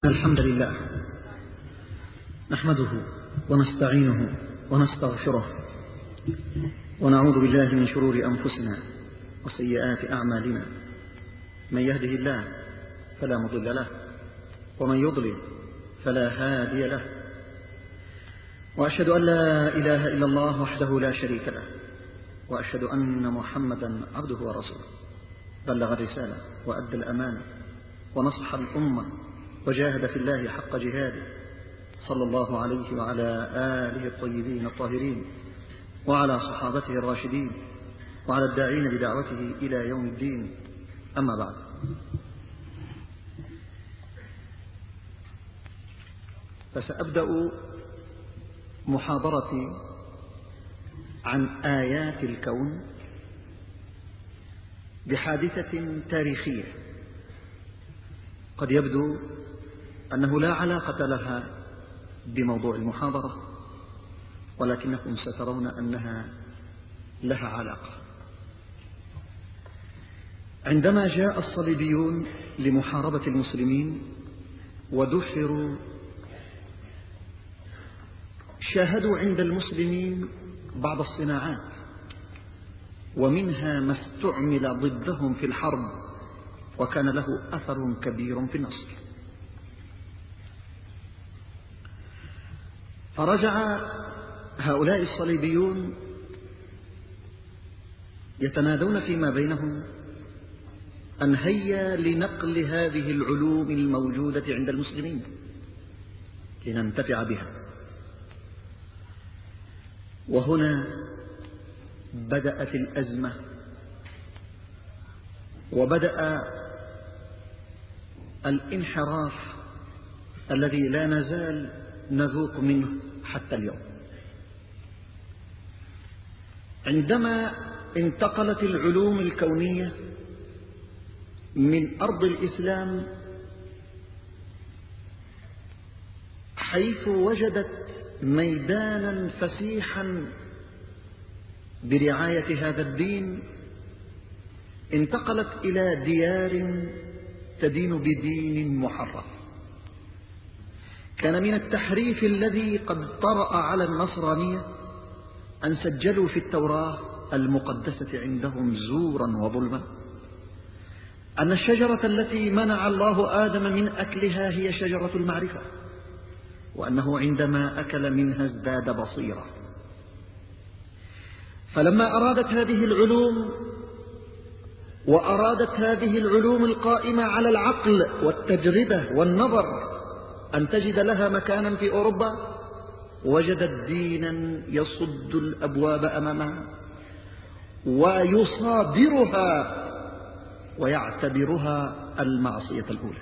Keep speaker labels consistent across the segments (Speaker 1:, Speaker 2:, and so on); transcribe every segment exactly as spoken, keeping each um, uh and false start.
Speaker 1: الحمد لله نحمده ونستعينه ونستغفره ونعوذ بالله من شرور أنفسنا وسيئات أعمالنا. من يهده الله فلا مضل له ومن يضلل فلا هادي له، وأشهد أن لا إله إلا الله وحده لا شريك له، وأشهد أن محمدا عبده ورسوله. بلغ الرسالة وأدى الأمانة ونصح الأمة وجاهد في الله حق جهاده، صلى الله عليه وعلى آله الطيبين الطاهرين وعلى صحابته الراشدين وعلى الداعين بدعوته إلى يوم الدين. أما بعد، فسأبدأ محاضرتي عن آيات الكون بحادثة تاريخية قد يبدو أنه لا علاقة لها بموضوع المحاضرة، ولكنكم سترون أنها لها علاقة. عندما جاء الصليبيون لمحاربة المسلمين ودحروا، شاهدوا عند المسلمين بعض الصناعات، ومنها ما استعمل ضدهم في الحرب وكان له أثر كبير في النصر. فرجع هؤلاء الصليبيون يتنادون فيما بينهم أن هيا لنقل هذه العلوم الموجودة عند المسلمين لننتفع بها. وهنا بدأت الأزمة، وبدأ الانحراف الذي لا نزال نذوق منه حتى اليوم. عندما انتقلت العلوم الكونية من أرض الإسلام، حيث وجدت ميدانا فسيحا برعاية هذا الدين، انتقلت إلى ديار تدين بدين محرف. كان من التحريف الذي قد طرأ على النصرانية أن سجلوا في التوراة المقدسة عندهم زورا وظلما أن الشجرة التي منع الله آدم من أكلها هي شجرة المعرفة، وأنه عندما أكل منها ازداد بصيرة. فلما أرادت هذه العلوم وأرادت هذه العلوم القائمة على العقل والتجربة والنظر أن تجد لها مكانا في أوروبا، وجدت دينا يصد الأبواب أمامها ويصادرها ويعتبرها المعصية الأولى.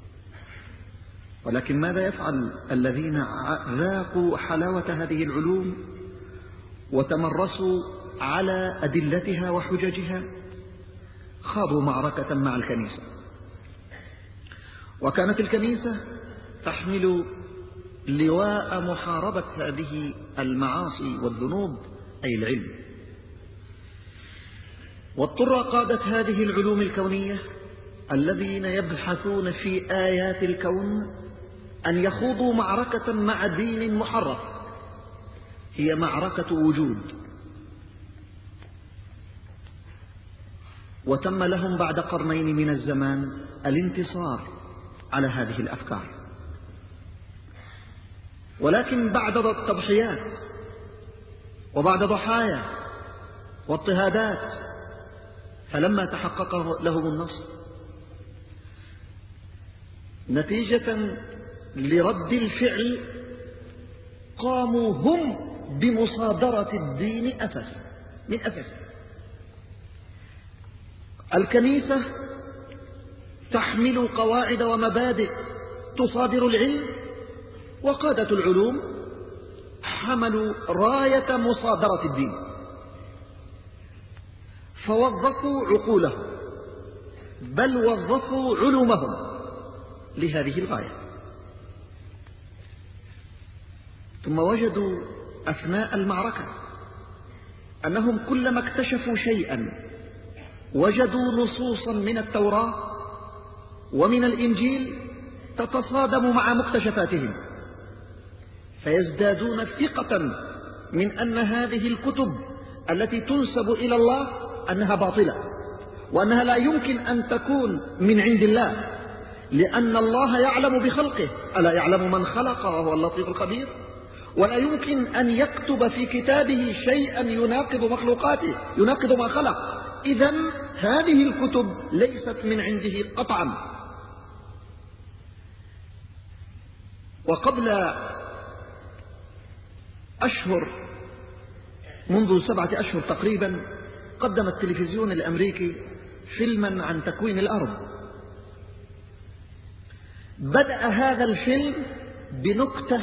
Speaker 1: ولكن ماذا يفعل الذين ذاقوا حلاوة هذه العلوم وتمرسوا على أدلتها وحججها؟ خاضوا معركة مع الكنيسة، وكانت الكنيسة تحمل لواء محاربة هذه المعاصي والذنوب، أي العلم. واضطر قادة هذه العلوم الكونية الذين يبحثون في آيات الكون أن يخوضوا معركة مع دين محرف، هي معركة وجود. وتم لهم بعد قرنين من الزمان الانتصار على هذه الأفكار، ولكن بعد التضحيات وبعد ضحايا واضطهادات، فلما تحقق لهم النصر نتيجة لرد الفعل، قاموا هم بمصادرة الدين أساسا من أساسه. الكنيسة تحمل قواعد ومبادئ تصادر العلم، وقادة العلوم حملوا راية مصادرة الدين، فوظفوا عقولهم بل وظفوا علومهم لهذه الغاية. ثم وجدوا أثناء المعركة أنهم كلما اكتشفوا شيئا وجدوا نصوصا من التوراة ومن الإنجيل تتصادم مع مكتشفاتهم، فيزدادون ثقة من أن هذه الكتب التي تنسب إلى الله أنها باطلة، وأنها لا يمكن أن تكون من عند الله، لأن الله يعلم بخلقه، ألا يعلم من خلق وهو اللطيف الخبير؟ ولا يمكن أن يكتب في كتابه شيئا يناقض مخلوقاته، يناقض ما خلق. إذن هذه الكتب ليست من عنده قطعا. وقبل أشهر، منذ سبعة أشهر تقريبا، قدم التلفزيون الأمريكي فيلما عن تكوين الأرض. بدأ هذا الفيلم بنكتة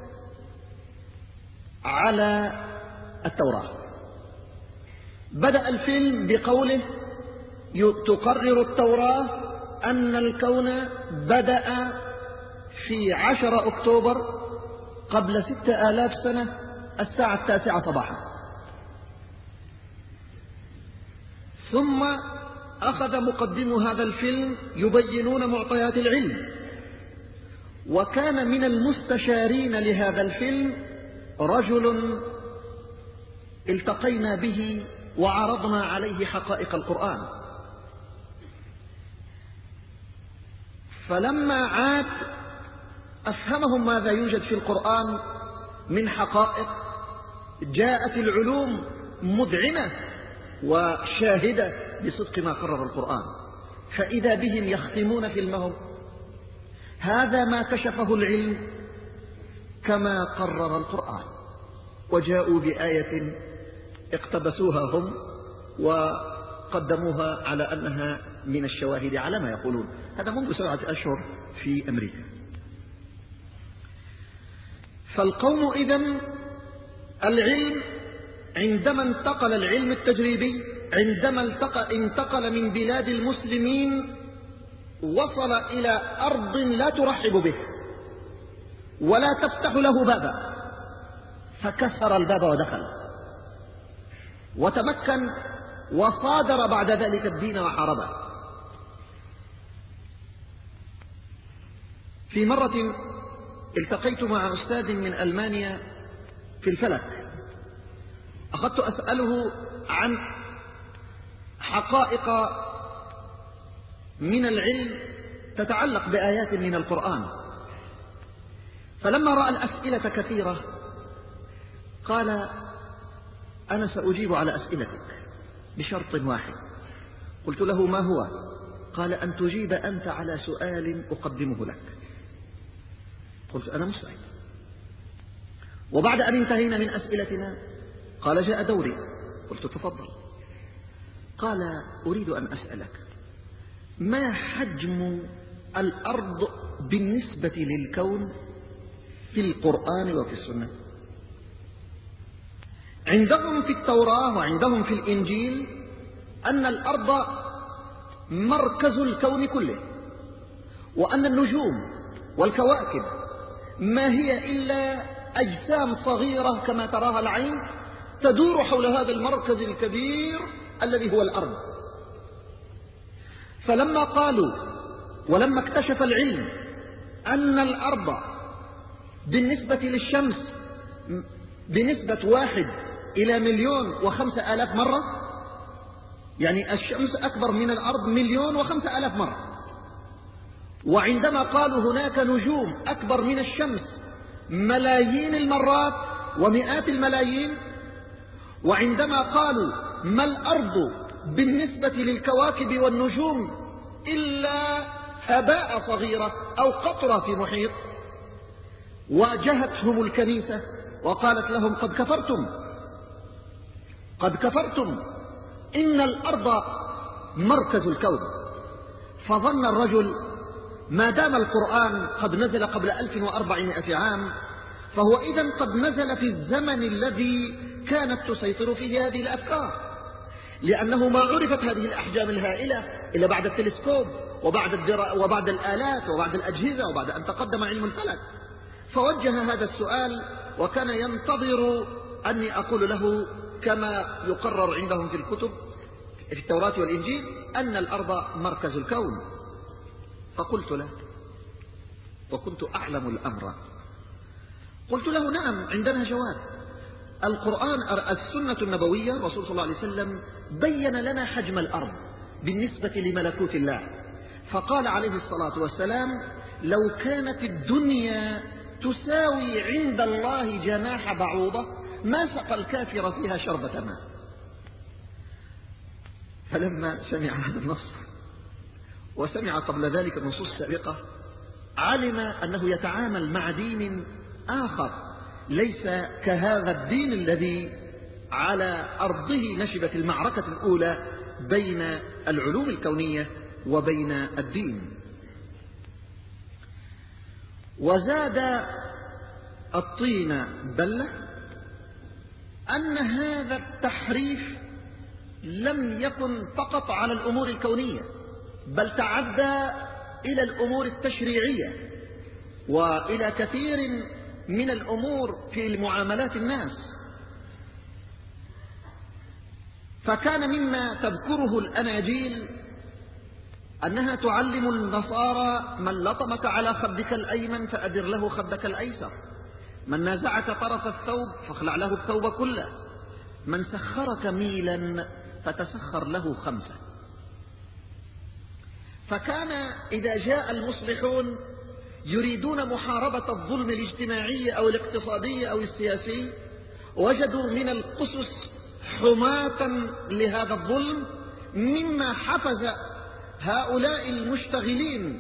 Speaker 1: على التوراة. بدأ الفيلم بقوله: تقرر التوراة أن الكون بدأ في عشرة أكتوبر قبل ستة آلاف سنة الساعة التاسعة صباحا. ثم أخذ مقدم هذا الفيلم يبينون معطيات العلم، وكان من المستشارين لهذا الفيلم رجل التقينا به وعرضنا عليه حقائق القرآن. فلما عاد أفهمهم ماذا يوجد في القرآن من حقائق، جاءت العلوم مدعنة وشاهدة بصدق ما قرر القرآن، فإذا بهم يختمون فيلمهم: هذا ما كشفه العلم كما قرر القرآن. وجاءوا بآية اقتبسوها هم وقدموها على أنها من الشواهد على ما يقولون. هذا منذ سبعة أشهر في أمريكا. فالقوم إذن العلم عندما انتقل العلم التجريبي، عندما انتقل من بلاد المسلمين وصل إلى أرض لا ترحب به ولا تفتح له بابا، فكسر الباب ودخل وتمكن وصادر بعد ذلك الدين وحاربه. في مرة التقيت مع أستاذ من ألمانيا في الفلك، أخذت أسأله عن حقائق من العلم تتعلق بآيات من القرآن، فلما رأى الأسئلة كثيرة قال: أنا سأجيب على أسئلتك بشرط واحد. قلت له: ما هو؟ قال: أن تجيب أنت على سؤال أقدمه لك. قلت: أنا مستعد. وبعد أن انتهينا من أسئلتنا قال: جاء دوري. قلت: تفضل. قال: أريد أن أسألك ما حجم الأرض بالنسبة للكون في القرآن وفي السنة؟ عندهم في التوراة وعندهم في الإنجيل أن الأرض مركز الكون كله، وأن النجوم والكواكب ما هي إلا أجسام صغيرة كما تراها العين تدور حول هذا المركز الكبير الذي هو الأرض. فلما قالوا ولما اكتشف العلم أن الأرض بالنسبة للشمس بنسبة واحد إلى مليون وخمسة آلاف مرة، يعني الشمس أكبر من الأرض مليون وخمسة آلاف مرة، وعندما قالوا هناك نجوم أكبر من الشمس ملايين المرات ومئات الملايين، وعندما قالوا ما الأرض بالنسبة للكواكب والنجوم إلا هباء صغيرة أو قطرة في محيط، واجهتهم الكنيسة وقالت لهم: قد كفرتم قد كفرتم إن الأرض مركز الكون. فظن الرجل ما دام القرآن قد نزل قبل ألف وأربعمائة عام فهو إذن قد نزل في الزمن الذي كانت تسيطر فيه هذه الأفكار، لأنه ما عرفت هذه الأحجام الهائلة إلا بعد التلسكوب وبعد, الدرا وبعد الآلات وبعد الأجهزة وبعد أن تقدم علم الفلك. فوجه هذا السؤال وكان ينتظر أني أقول له كما يقرر عندهم في الكتب في التوراة والإنجيل أن الأرض مركز الكون. فقلت له: وكنت أعلم الأمر. قلت له نعم عندنا جواب. القرآن السنة النبوية الرسول صلى الله عليه وسلم بين لنا حجم الأرض بالنسبة لملكوت الله، فقال عليه الصلاة والسلام لو كانت الدنيا تساوي عند الله جناح بعوضة ما سقى الكافر فيها شربة ماء. فلما سمع هذا النص وسمع قبل ذلك النصوص السابقة علم أنه يتعامل مع دين آخر ليس كهذا الدين الذي على أرضه نشبت المعركة الأولى بين العلوم الكونية وبين الدين. وزاد الطين بلة أن هذا التحريف لم يكن فقط على الأمور الكونية، بل تعدى إلى الأمور التشريعية وإلى كثير من الأمور في معاملات الناس. فكان مما تذكره الأناجيل أنها تعلم النصارى من لطمك على خدك الأيمن فأدر له خدك الأيسر، من نازعك طرف الثوب فاخلع له الثوب كله، من سخرك ميلا فتسخر له خمسة. فكان إذا جاء المصلحون يريدون محاربة الظلم الاجتماعي أو الاقتصادي أو السياسي وجدوا من القسس حماة لهذا الظلم، مما حفز هؤلاء المشتغلين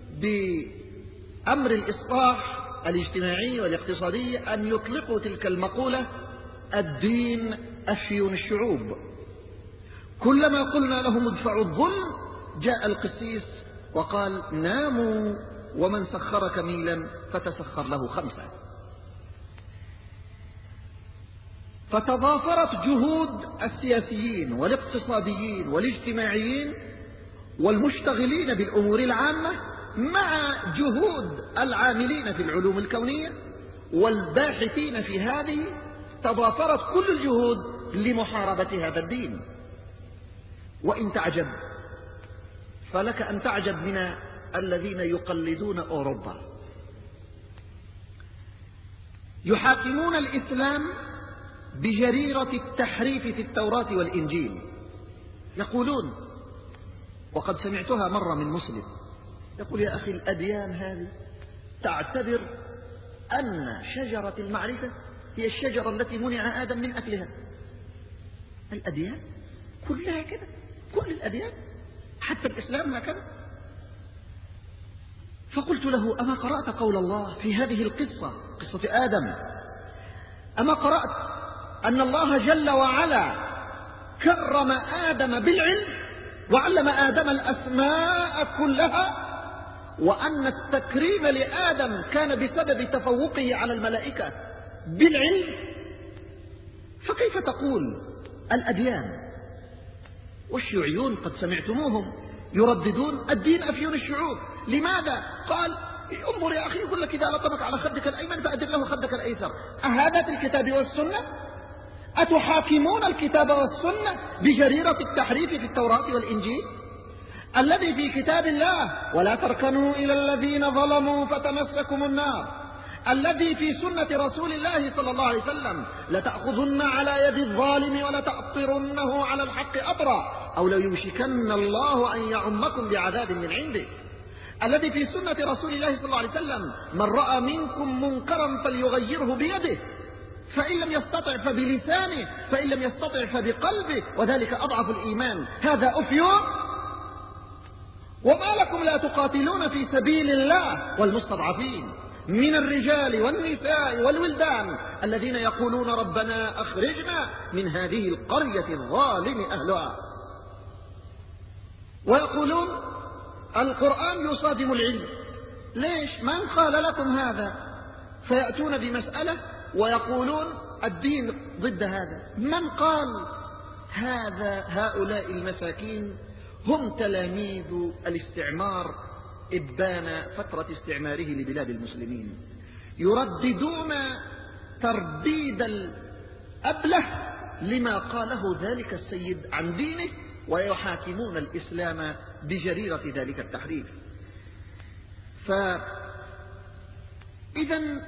Speaker 1: بأمر الإصلاح الاجتماعي والاقتصادي أن يطلقوا تلك المقولة: الدين أفيون الشعوب. كلما قلنا لهم ادفعوا الظلم جاء القسيس وقال: ناموا ومن سخرك ميلا فتسخر له خمسة. فتضافرت جهود السياسيين والاقتصاديين والاجتماعيين والمشتغلين بالأمور العامة مع جهود العاملين في العلوم الكونية والباحثين في هذه. تضافرت كل الجهود لمحاربة هذا الدين. وإن تعجب فلك أن تعجب من الذين يقلدون أوروبا، يحاكمون الإسلام بجريرة التحريف في التوراة والإنجيل. يقولون، وقد سمعتها مرة من مسلم يقول: يا أخي الأديان هذه تعتبر أن شجرة المعرفة هي الشجرة التي منع آدم من أكلها. الأديان كلها كده، كل الأديان حتى الإسلام هكذا. فقلت له: أما قرأت قول الله في هذه القصة، قصة آدم؟ أما قرأت أن الله جل وعلا كرم آدم بالعلم وعلم آدم الأسماء كلها، وأن التكريم لآدم كان بسبب تفوقه على الملائكة بالعلم؟ فكيف تقول الأديان؟ والشيوعيون قد سمعتموهم يرددون: الدين أفيون الشعوب. لماذا؟ قال: انظر يا أخي، يقول لك إذا لطمك على خدك الأيمن فأدر له خدك الأيسر. أهذا في الكتاب والسنة؟ أتحاكمون الكتاب والسنة بجريرة التحريف في التوراة والإنجيل؟ الذي في كتاب الله: ولا تركنوا إلى الذين ظلموا فتمسكم النار، الذي في سنة رسول الله صلى الله عليه وسلم: لتأخذن على يد الظالم ولتأطرنه على الحق أطرا أو ليوشكن الله أن يعمكم بعذاب من عنده، الذي في سنة رسول الله صلى الله عليه وسلم: من رأى منكم منكرا فليغيره بيده، فإن لم يستطع فبلسانه، فإن لم يستطع فبقلبه، وذلك أضعف الإيمان. هذا أفيون. وما لكم لا تقاتلون في سبيل الله والمستضعفين من الرجال والنساء والولدان الذين يقولون: ربنا أخرجنا من هذه القرية الظالم أهلها. ويقولون القرآن يصادم العلم. ليش؟ من قال لكم هذا؟ فيأتون بمسألة ويقولون الدين ضد هذا. من قال هذا؟ هؤلاء المساكين هم تلاميذ الاستعمار إبان فترة استعماره لبلاد المسلمين، يرددون ترديد الأبله لما قاله ذلك السيد عن دينه، ويحاكمون الإسلام بجريرة ذلك التحريف. إذن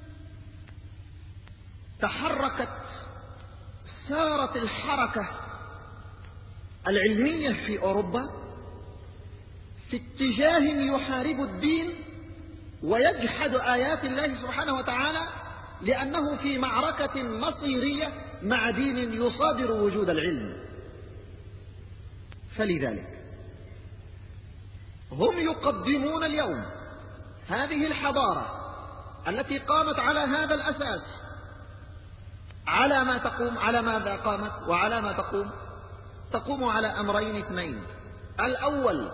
Speaker 1: تحركت سارت الحركة العلمية في أوروبا في اتجاه يحارب الدين ويجحد آيات الله سبحانه وتعالى، لأنه في معركة مصيرية مع دين يصادر وجود العلم. فلذلك هم يقدمون اليوم هذه الحضارة التي قامت على هذا الأساس على ما تقوم على ماذا قامت وعلى ما تقوم تقوم على أمرين اثنين: الأول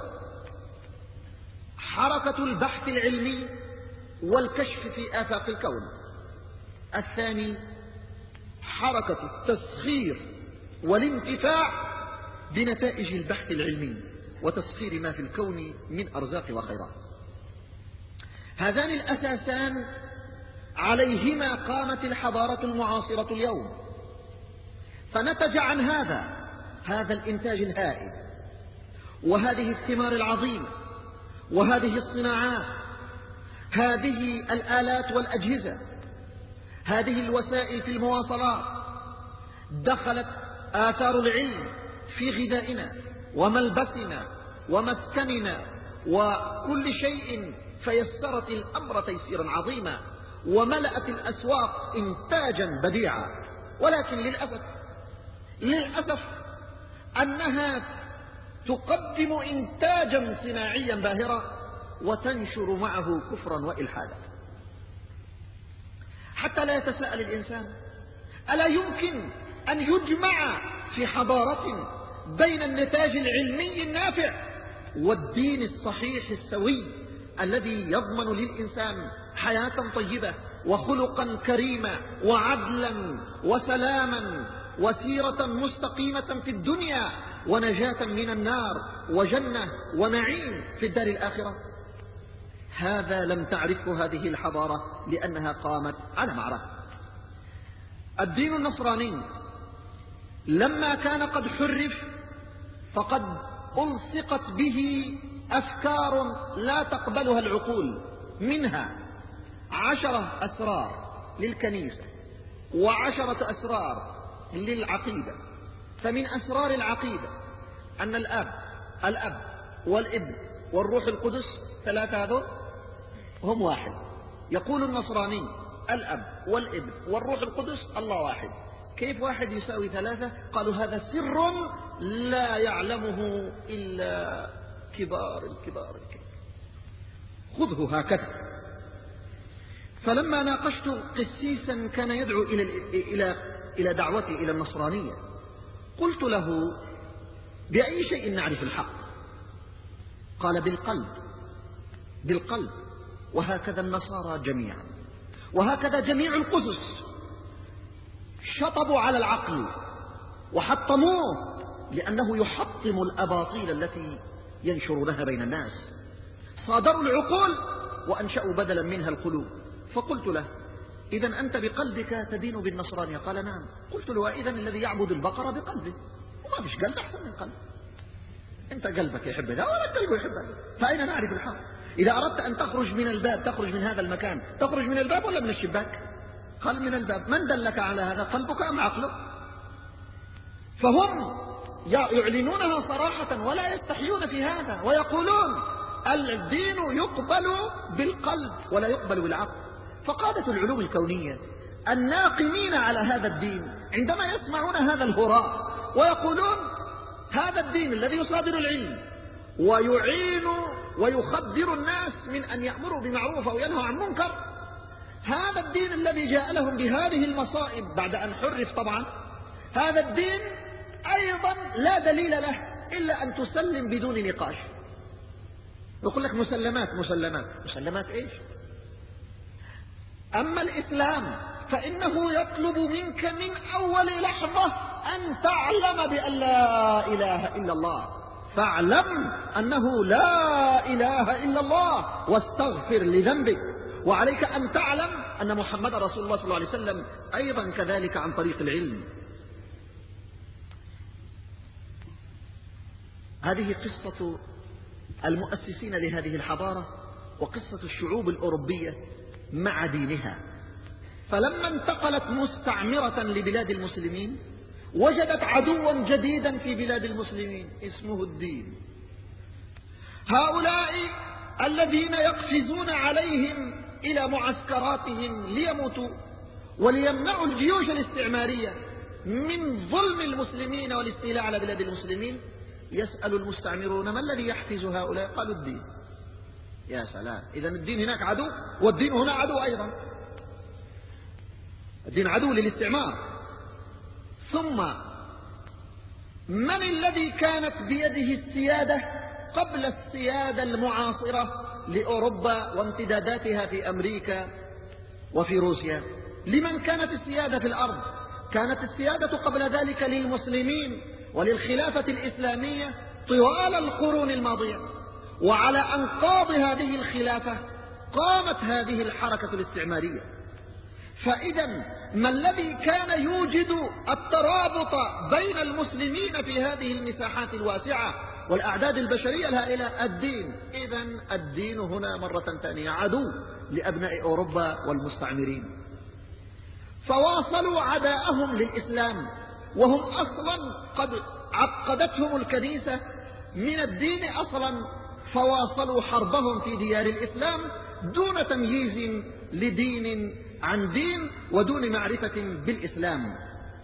Speaker 1: حركة البحث العلمي والكشف في آفاق الكون، الثاني حركة التسخير والانتفاع بنتائج البحث العلمي وتسخير ما في الكون من أرزاق وخيرات. هذان الأساسان عليهما قامت الحضارة المعاصرة اليوم، فنتج عن هذا هذا الإنتاج الهائل وهذه الثمار العظيمة وهذه الصناعات، هذه الآلات والأجهزة، هذه الوسائل في المواصلات. دخلت آثار العلم في غذائنا وملبسنا ومسكننا وكل شيء، فيسرت الأمر تيسيرا عظيما وملأت الأسواق إنتاجا بديعا. ولكن للأسف للأسف أنها تقدم إنتاجا صناعيا باهرا وتنشر معه كفرا وإلحادا، حتى لا يتساءل الإنسان: ألا يمكن أن يجمع في حضارة بين النتاج العلمي النافع والدين الصحيح السوي الذي يضمن للإنسان حياة طيبة وخلقا كريما وعدلا وسلاما وسيرة مستقيمة في الدنيا ونجاة من النار وجنة ونعيم في الدار الآخرة؟ هذا لم تعرفه هذه الحضارة لأنها قامت على معركة. الدين النصراني لما كان قد حرف فقد ألصقت به أفكار لا تقبلها العقول، منها عشرة أسرار للكنيسة وعشرة أسرار للعقيدة. فمن أسرار العقيدة أن الأب الأب والابن والروح القدس ثلاثة هذول هم واحد. يقول النصراني الأب والابن والروح القدس الله واحد. كيف واحد يساوي ثلاثة؟ قالوا هذا سر لا يعلمه إلا كبار الكبار الكبار. خذه هكذا. فلما ناقشت قسيسا كان يدعو إلى إلى إلى دعوتي إلى النصرانية، قلت له: بأي شيء نعرف الحق؟ قال: بالقلب بالقلب. وهكذا النصارى جميعا، وهكذا جميع القسس شطبوا على العقل وحطموه لأنه يحطم الأباطيل التي ينشرونها بين الناس. صادروا العقول وأنشأوا بدلا منها القلوب. فقلت له: إذن أنت بقلبك تدين بالنصرانية؟ قال: نعم. قلت له: إذن الذي يعبد البقرة بقلبه، وما فيش قلب أحسن من قلب. أنت قلبك يحب ذا ولا قلبه يحب هذا، فأين نعرف الحق؟ إذا أردت أن تخرج من الباب تخرج من هذا المكان، تخرج من الباب ولا من الشباك؟ قال: من الباب. من دلك على هذا، قلبك أم عقلك؟ فهم يعلنونها صراحة ولا يستحيون في هذا، ويقولون الدين يقبل بالقلب ولا يقبل بالعقل. فقادة العلوم الكونية الناقمين على هذا الدين عندما يسمعون هذا الهراء ويقولون هذا الدين الذي يصادر العلم ويعين ويخدر الناس من أن يأمروا بمعروف أو ينهوا عن منكر، هذا الدين الذي جاء لهم بهذه المصائب بعد أن حرف طبعا، هذا الدين أيضا لا دليل له إلا أن تسلم بدون نقاش. يقول لك مسلمات مسلمات مسلمات إيش؟ أما الإسلام فإنه يطلب منك من أول لحظة أن تعلم بأن لا إله إلا الله، فاعلم أنه لا إله إلا الله واستغفر لذنبك، وعليك أن تعلم أن محمد رسول الله صلى الله عليه وسلم أيضا كذلك عن طريق العلم. هذه قصة المؤسسين لهذه الحضارة وقصة الشعوب الأوروبية مع دينها. فلما انتقلت مستعمرة لبلاد المسلمين وجدت عدوا جديدا في بلاد المسلمين اسمه الدين. هؤلاء الذين يقفزون عليهم إلى معسكراتهم ليموتوا وليمنعوا الجيوش الاستعمارية من ظلم المسلمين والاستيلاء على بلاد المسلمين، يسأل المستعمرون ما الذي يحفز هؤلاء؟ قالوا الدين. يا سلام، إذن الدين هناك عدو والدين هنا عدو أيضا. الدين عدو للاستعمار. ثم من الذي كانت بيده السيادة قبل السيادة المعاصرة لأوروبا وامتداداتها في أمريكا وفي روسيا؟ لمن كانت السيادة في الأرض؟ كانت السيادة قبل ذلك للمسلمين وللخلافة الإسلامية طوال القرون الماضية. وعلى أنقاض هذه الخلافة قامت هذه الحركة الاستعمارية. فإذا ما الذي كان يوجد الترابط بين المسلمين في هذه المساحات الواسعة والأعداد البشرية الهائلة؟ الدين. إذن الدين هنا مرة ثانية عدو لأبناء أوروبا والمستعمرين. فواصلوا عداءهم للإسلام وهم أصلا قد عقدتهم الكنيسة من الدين أصلا، فواصلوا حربهم في ديار الإسلام دون تمييز لدين عن دين ودون معرفة بالإسلام.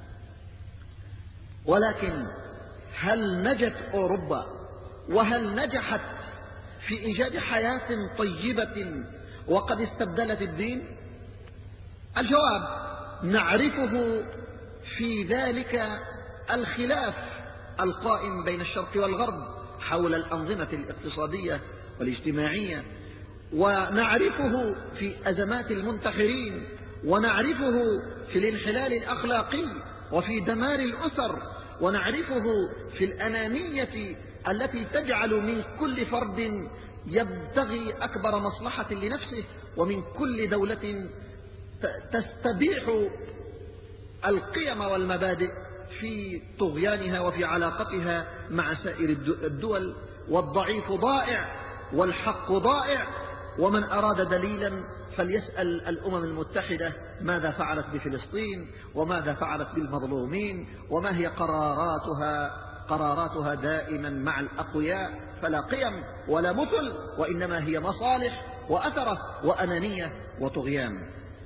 Speaker 1: ولكن هل نجت أوروبا وهل نجحت في إيجاد حياة طيبة وقد استبدلت الدين؟ الجواب نعرفه في ذلك الخلاف القائم بين الشرق والغرب حول الأنظمة الاقتصادية والاجتماعية، ونعرفه في أزمات المنتحرين، ونعرفه في الانحلال الأخلاقي وفي دمار الأسر، ونعرفه في الأنانية التي تجعل من كل فرد يبتغي أكبر مصلحة لنفسه، ومن كل دولة تستبيح القيم والمبادئ في طغيانها وفي علاقتها مع سائر الدول. والضعيف ضائع والحق ضائع. ومن أراد دليلا فليسأل الأمم المتحدة ماذا فعلت بفلسطين وماذا فعلت بالمظلومين وما هي قراراتها. قراراتها دائما مع الأقوياء، فلا قيم ولا مثل، وإنما هي مصالح وأثرة وأنانية وطغيان.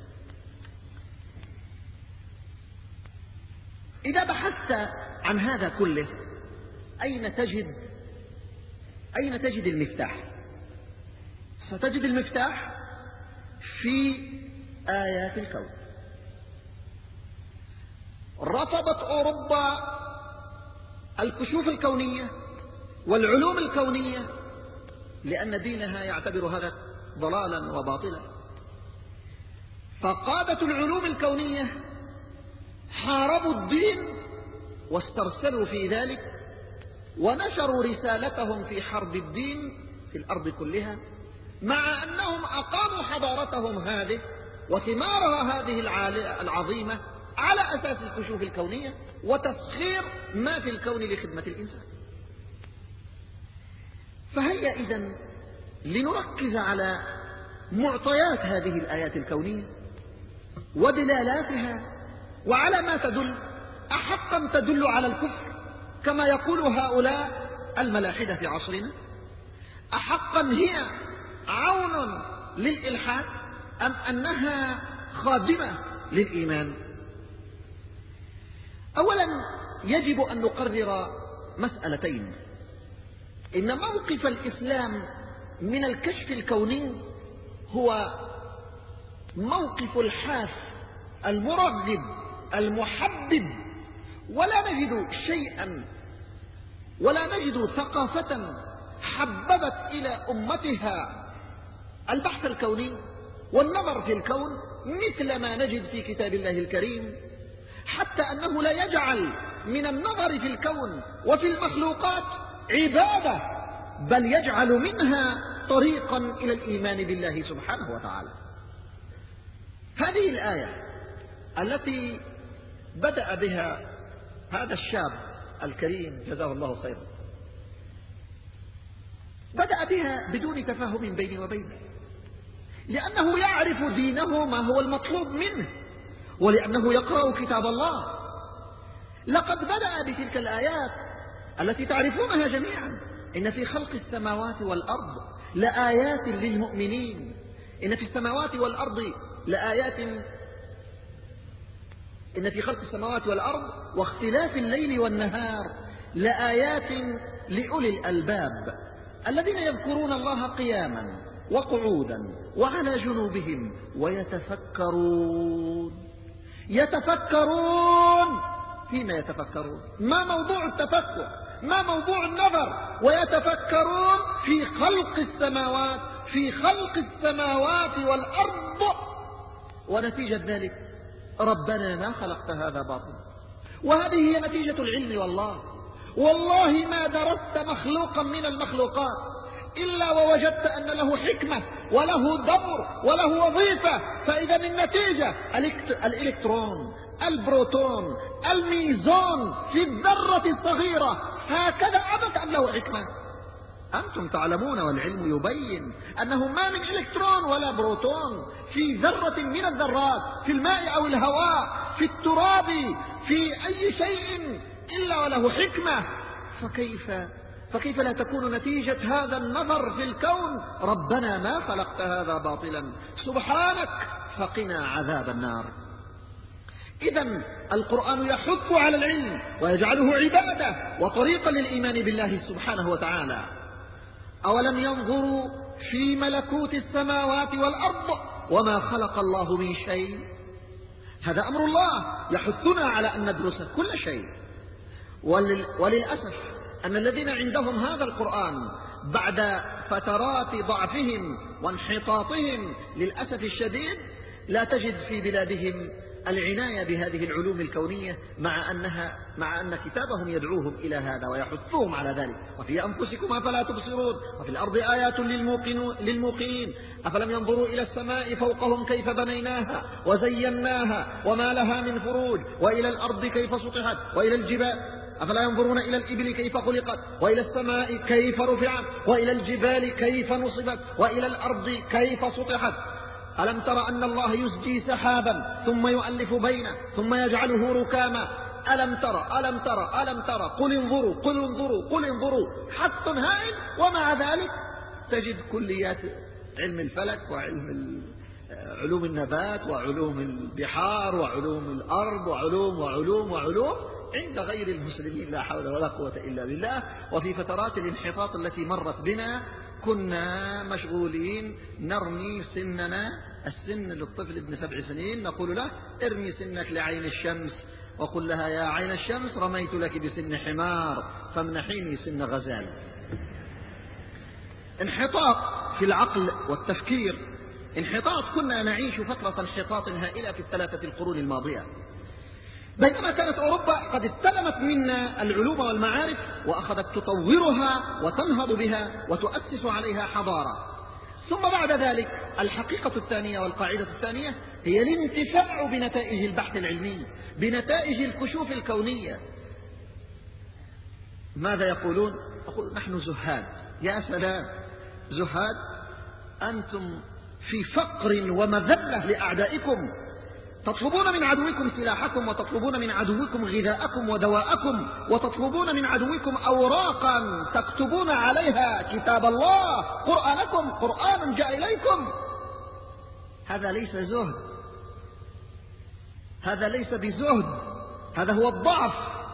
Speaker 1: إذا بحثت عن هذا كله أين تجد أين تجد المفتاح؟ ستجد المفتاح في آيات الكون. رفضت أوروبا الكشوف الكونية والعلوم الكونية لأن دينها يعتبر هذا ضلالا وباطلا. فقادة العلوم الكونية حاربوا الدين واسترسلوا في ذلك ونشروا رسالتهم في حرب الدين في الأرض كلها، مع أنهم أقاموا حضارتهم هذه وثمارها هذه العظيمة على أساس الكشوف الكونية وتسخير ما في الكون لخدمة الإنسان. فهيا إذن لنركز على معطيات هذه الآيات الكونية ودلالاتها وعلى ما تدل. أحقا تدل على الكفر كما يقول هؤلاء الملاحدة في عصرنا؟ أحقا هي عون للإلحاد أم أنها خادمة للإيمان؟ أولا يجب أن نقرر مسألتين. إن موقف الإسلام من الكشف الكوني هو موقف الحاث المرغب المحبب، ولا نجد شيئا ولا نجد ثقافة حببت إلى أمتها البحث الكوني والنظر في الكون مثل ما نجد في كتاب الله الكريم، حتى أنه لا يجعل من النظر في الكون وفي المخلوقات عبادة، بل يجعل منها طريقا إلى الإيمان بالله سبحانه وتعالى. هذه الآية التي بدأ بها هذا الشاب الكريم جزاه الله خيرا، بدأ بها بدون تفاهم بيني وبينه. لأنه يعرف دينه ما هو المطلوب منه، ولأنه يقرأ كتاب الله. لقد بدأ بتلك الآيات التي تعرفونها جميعا: إن في خلق السماوات والأرض لآيات للمؤمنين، إن في السماوات والأرض لآيات، إن في خلق السماوات والأرض واختلاف الليل والنهار لآيات لأولي الألباب الذين يذكرون الله قياما وقعودا وعلى جنوبهم ويتفكرون. يتفكرون فيما يتفكرون؟ ما موضوع التفكر؟ ما موضوع النظر؟ ويتفكرون في خلق السماوات، في خلق السماوات والأرض. ونتيجة ذلك: ربنا ما خلقت هذا باطلا. وهذه هي نتيجة العلم. والله والله ما درست مخلوقا من المخلوقات إلا ووجدت أن له حكمة وله دور وله وظيفة. فإذا النتيجة الإلكترون، البروتون، الميزون في الذرة الصغيرة، هكذا عبث أم له حكمة؟ أنتم تعلمون والعلم يبين أنه ما من إلكترون ولا بروتون في ذرة من الذرات، في الماء أو الهواء، في التراب، في أي شيء إلا وله حكمة. فكيف فكيف لا تكون نتيجة هذا النظر في الكون: ربنا ما خلقت هذا باطلا سبحانك فقنا عذاب النار. إذن القرآن يحث على العلم ويجعله عبادة وطريقا للإيمان بالله سبحانه وتعالى. أولم ينظروا في ملكوت السماوات والأرض وما خلق الله من شيء؟ هذا أمر الله يحثنا على أن ندرس كل شيء. ولل... وللأسف أن الذين عندهم هذا القرآن بعد فترات ضعفهم وانحطاطهم للأسف الشديد لا تجد في بلادهم العناية بهذه العلوم الكونية، مع أنها مع أن كتابهم يدعوهم إلى هذا ويحثهم على ذلك. وفي أنفسكم أفلا تبصرون وفي الأرض آيات للموقنين أفلم ينظروا إلى السماء فوقهم كيف بنيناها وزيناها وما لها من فروج وإلى الأرض كيف سطحت وإلى الجبال أفلا ينظرون إلى الإبل كيف خلقت وإلى السماء كيف رفعت وإلى الجبال كيف نصبت وإلى الأرض كيف سطحت. ألم تر أن الله يزجي سحابا ثم يؤلف بينه ثم يجعله ركاما. ألم تر ألم تر ألم تر قل انظروا قل انظروا قل انظروا حث هائل. ومع ذلك تجد كليات علم الفلك وعلم علوم النبات وعلوم البحار وعلوم الأرض وعلوم وعلوم وعلوم عند غير المسلمين، لا حول ولا قوة إلا بالله. وفي فترات الانحطاط التي مرت بنا كنا مشغولين نرمي سننا، السن للطفل ابن سبع سنين نقول له: ارمي سنك لعين الشمس، وقل لها: يا عين الشمس رميت لك بسن حمار فامنحيني سن غزال. انحطاط في العقل والتفكير، انحطاط. كنا نعيش فترة انحطاط هائلة في الثلاثة القرون الماضية، بينما كانت أوروبا قد استلمت منا العلوم والمعارف وأخذت تطورها وتنهض بها وتؤسس عليها حضارة. ثم بعد ذلك الحقيقة الثانية والقاعدة الثانية هي الانتفاع بنتائج البحث العلمي، بنتائج الكشوف الكونية. ماذا يقولون؟ يقول: نحن زهاد. يا سلام، زهاد؟ أنتم في فقر ومذلة لأعدائكم، تطلبون من عدوكم سلاحكم وتطلبون من عدوكم غذاءكم ودواءكم وتطلبون من عدوكم أوراقا تكتبون عليها كتاب الله، قرآنكم، قرآن جاء إليكم. هذا ليس زهد، هذا ليس بزهد، هذا هو الضعف.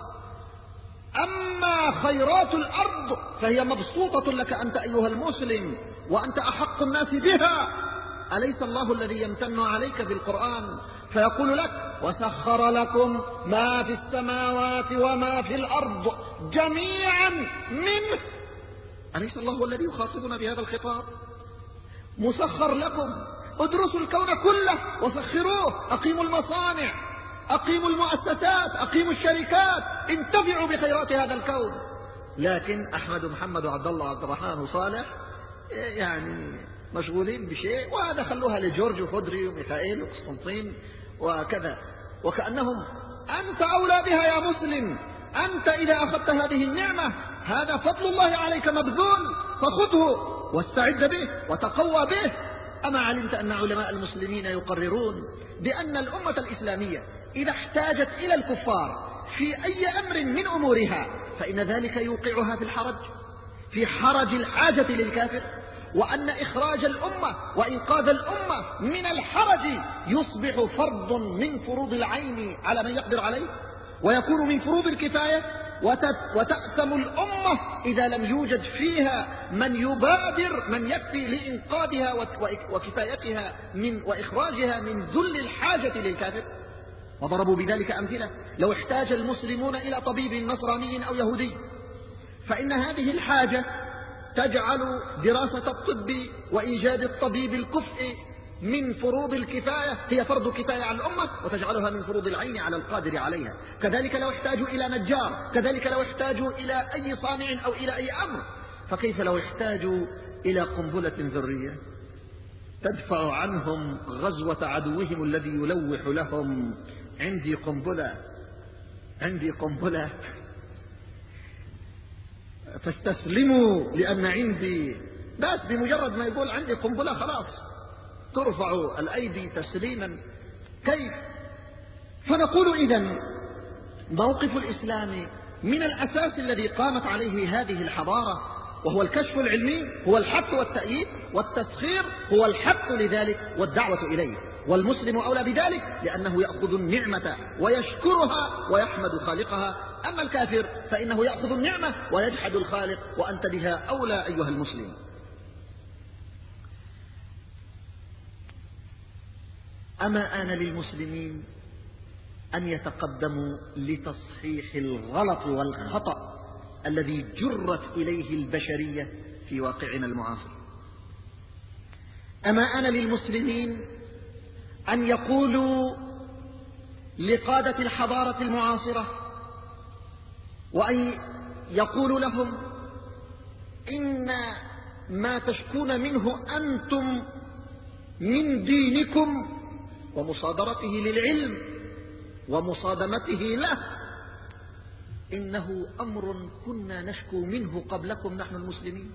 Speaker 1: أما خيرات الأرض فهي مبسوطة لك أنت أيها المسلم، وأنت أحق الناس بها. أليس الله الذي يمتن عليك بالقرآن فيقول لك: وسخر لكم ما في السماوات وما في الأرض جميعا منه؟ أليس الله الذي يخاطبنا بهذا الخطاب؟ مسخر لكم، ادرسوا الكون كله وسخروه، أقيموا المصانع، أقيموا المؤسسات، أقيموا الشركات، انتفعوا بخيرات هذا الكون. لكن أحمد محمد وعبد الله وعبد الرحمن وصالح يعني مشغولين بشيء، وهذا خلوها لجورج وخدري وميخائيل وقسطنطين وكذا، وكأنهم أنت أولى بها يا مسلم. أنت إذا أخذت هذه النعمة هذا فضل الله عليك مبذول، فخذه واستعد به وتقوى به. أما علمت أن علماء المسلمين يقررون بأن الأمة الإسلامية إذا احتاجت إلى الكفار في أي أمر من أمورها فإن ذلك يوقعها في الحرج، في حرج الحاجة للكافر، وأن إخراج الأمة وإنقاذ الأمة من الحرج يصبح فرض من فروض العين على من يقدر عليه، ويكون من فروض الكفاية، وتأثم الأمة إذا لم يوجد فيها من يبادر من يكفي لإنقاذها وكفايتها من وإخراجها من ذل الحاجة للكافر. وضربوا بذلك أمثلة: لو احتاج المسلمون إلى طبيب نصراني أو يهودي فإن هذه الحاجة تجعل دراسة الطب وإيجاد الطبيب الكفء من فروض الكفاية، هي فرض كفاية على الأمة، وتجعلها من فروض العين على القادر عليها. كذلك لو احتاجوا إلى نجار، كذلك لو احتاجوا إلى أي صانع أو إلى أي أمر، فكيف لو احتاجوا إلى قنبلة ذرية تدفع عنهم غزوة عدوهم الذي يلوح لهم: عندي قنبلة عندي قنبلة فاستسلموا لأن عندي. بس بمجرد ما يقول عندي قنبلة خلاص ترفع الأيدي تسليما. كيف؟ فنقول إذن موقف الإسلام من الأساس الذي قامت عليه هذه الحضارة، وهو الكشف العلمي، هو الحث والتأييد والتسخير، هو الحث لذلك والدعوة إليه، والمسلم أولى بذلك لأنه يأخذ النعمة ويشكرها ويحمد خالقها. أما الكافر فإنه يأخذ النعمة ويجحد الخالق، وأنت بها أولى أيها المسلم. أما آن للمسلمين أن يتقدموا لتصحيح الغلط والخطأ الذي جرت إليه البشرية في واقعنا المعاصر. أما آن للمسلمين أن يقولوا لقادة الحضارة المعاصرة وأن يقولوا لهم: إن ما تشكون منه أنتم من دينكم ومصادرته للعلم ومصادمته له إنه أمر كنا نشكو منه قبلكم نحن المسلمين،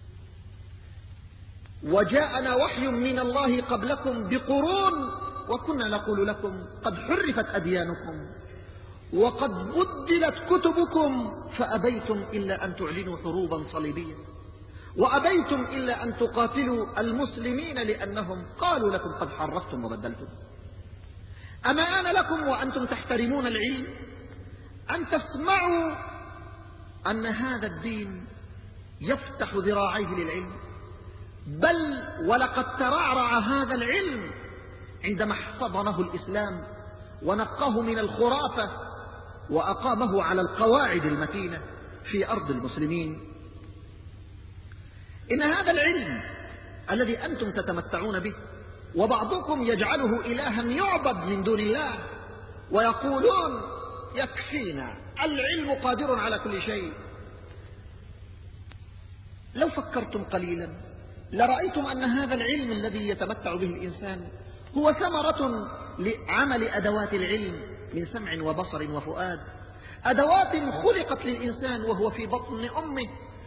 Speaker 1: وجاءنا وحي من الله قبلكم بقرون وكنا نقول لكم قد حرفت أديانكم وقد بدلت كتبكم فأبيتم إلا أن تعلنوا حروبا صليبية، وأبيتم إلا أن تقاتلوا المسلمين لأنهم قالوا لكم قد حرفتم وبدلتم. أما آن لكم وأنتم تحترمون العلم أن تسمعوا أن هذا الدين يفتح ذراعيه للعلم، بل ولقد ترعرع هذا العلم عندما احتضنه الإسلام ونقاه من الخرافة وأقامه على القواعد المتينة في أرض المسلمين. إن هذا العلم الذي أنتم تتمتعون به وبعضكم يجعله إلها يعبد من دون الله ويقولون يكفينا العلم قادر على كل شيء، لو فكرتم قليلا لرأيتم أن هذا العلم الذي يتمتع به الإنسان هو ثمرة لعمل أدوات العلم من سمع وبصر وفؤاد، أدوات خلقت للإنسان وهو في بطن أمه.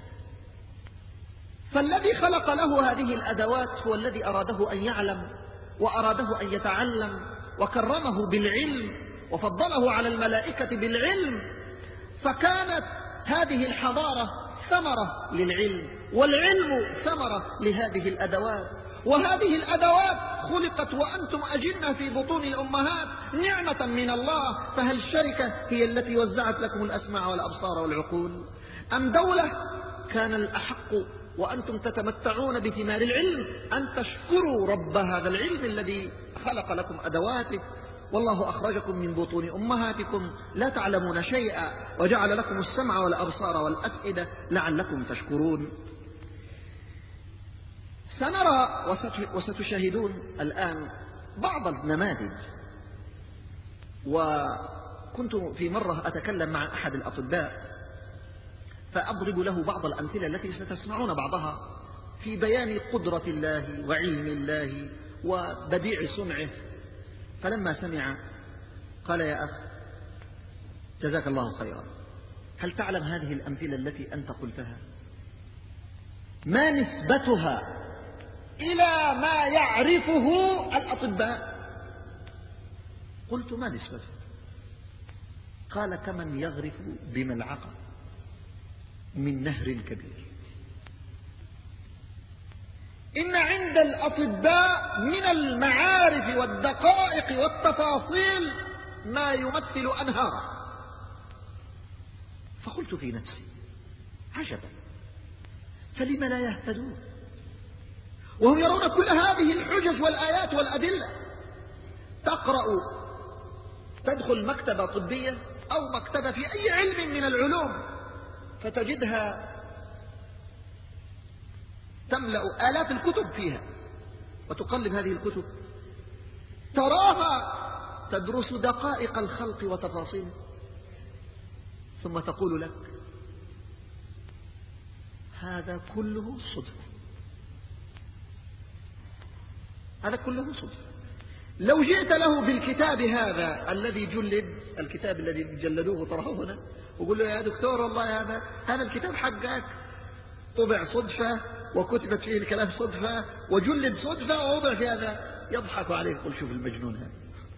Speaker 1: فالذي خلق له هذه الأدوات هو الذي أراده أن يعلم وأراده أن يتعلم وكرمه بالعلم وفضله على الملائكة بالعلم، فكانت هذه الحضارة ثمرة للعلم، والعلم ثمرة لهذه الأدوات، وهذه الأدوات خلقت وأنتم أجنة في بطون الأمهات نعمة من الله. فهل الشركة هي التي وزعت لكم الأسماع والأبصار والعقول، أم دولة؟ كان الأحق وأنتم تتمتعون بثمار العلم أن تشكروا رب هذا العلم الذي خلق لكم أدواته. والله أخرجكم من بطون أمهاتكم لا تعلمون شيئا وجعل لكم السمع والأبصار والأفئدة لعلكم تشكرون. سنرى وستشاهدون الآن بعض النماذج. وكنت في مرة أتكلم مع أحد الأطباء فأضرب له بعض الأمثلة التي ستسمعون بعضها في بيان قدرة الله وعلم الله وبديع صنعه. فلما سمع قال: يا أخ جزاك الله خيرا، هل تعلم هذه الأمثلة التي أنت قلتها ما نسبتها إلى ما يعرفه الأطباء. قلت: ما نسبته؟ قال: كمن يغرف بملعقة من نهر كبير. إن عند الأطباء من المعارف والدقائق والتفاصيل ما يمثل أنهارا. فقلت في نفسي: عجبا، فلم لا يهتدون وهم يرون كل هذه الحجج والآيات والأدلة؟ تقرأ، تدخل مكتبة طبية أو مكتبة في أي علم من العلوم فتجدها تملأ آلاف الكتب فيها، وتقلب هذه الكتب تراها تدرس دقائق الخلق وتفاصيله، ثم تقول لك: هذا كله صدفة، هذا كله صدفة. لو جئت له بالكتاب هذا الذي جلد، الكتاب الذي جلدوه طرحوه هنا، وقول له: يا دكتور والله هذا هذا الكتاب حقك طبع صدفة وكتبت فيه الكلام صدفة وجلد صدفة ووضع في هذا، يضحك عليه يقول: شوف المجنون هذا.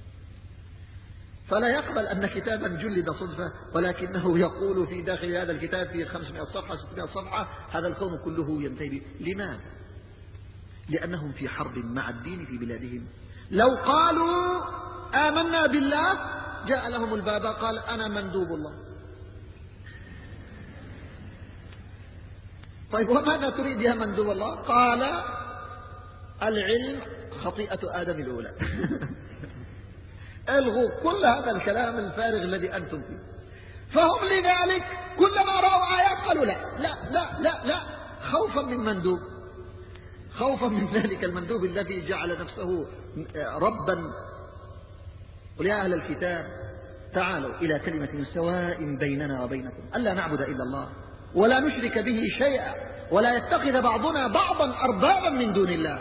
Speaker 1: فلا يقبل أن كتابا جلد صدفة، ولكنه يقول في داخل هذا الكتاب في خمسمائة صفحة ستمائة صفحة هذا الكون كله ينتهي. لماذا؟ لأنهم في حرب مع الدين في بلادهم. لو قالوا آمنا بالله جاء لهم البابا قال: أنا مندوب الله. طيب وماذا تريد يا مندوب الله؟ قال: العلم خطيئة آدم الأولى. الغوا كل هذا الكلام الفارغ الذي أنتم فيه. فهم لذلك كلما رأوا آيات قالوا: لا لا لا لا لا، خوفا من مندوب، خوفا من ذلك المندوب الذي جعل نفسه ربا. قل يا أهل الكتاب تعالوا إلى كلمة سواء بيننا وبينكم ألا نعبد إلا الله ولا نشرك به شيئا ولا يتخذ بعضنا بعضا أربابا من دون الله.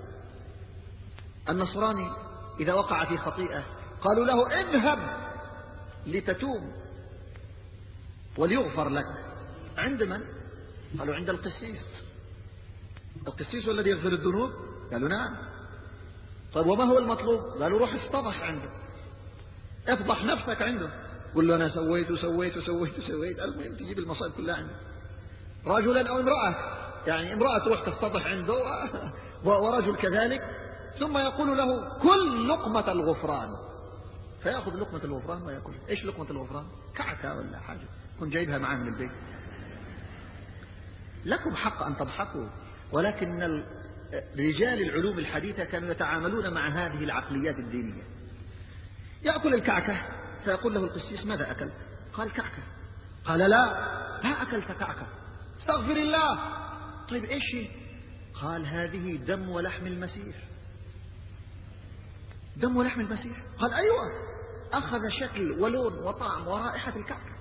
Speaker 1: النصراني إذا وقع في خطيئة قالوا له: اذهب لتتوب وليغفر لك. عند من؟ قالوا: عند القسيس. القسيس هو الذي يغفر الذنوب؟ قالوا: نعم. طيب وما هو المطلوب؟ قالوا: روح افتضح عنده، افضح نفسك عنده، قل له: أنا سويت وسويت وسويت وسويت. المهم تجيب المصائب كلها عنده، رجلا أو امرأة. يعني امرأة تروح تفتضح عنده ورجل كذلك، ثم يقول له: كل لقمة الغفران، فيأخذ لقمة الغفران ويأكل. إيش لقمة الغفران؟ كعكة ولا حاجة كن جايبها معاه من البيت. لكم حق أن تضحكوا، ولكن رجال العلوم الحديثة كانوا يتعاملون مع هذه العقليات الدينية. يأكل الكعكة فيقول له القسيس: ماذا أكلت؟ قال: كعكة. قال: لا ما أكلت كعكة، استغفر الله. طيب إيش هي؟ قال: هذه دم ولحم المسيح. دم ولحم المسيح؟ قال: أيوة. أخذ شكل ولون وطعم ورائحة الكعكة.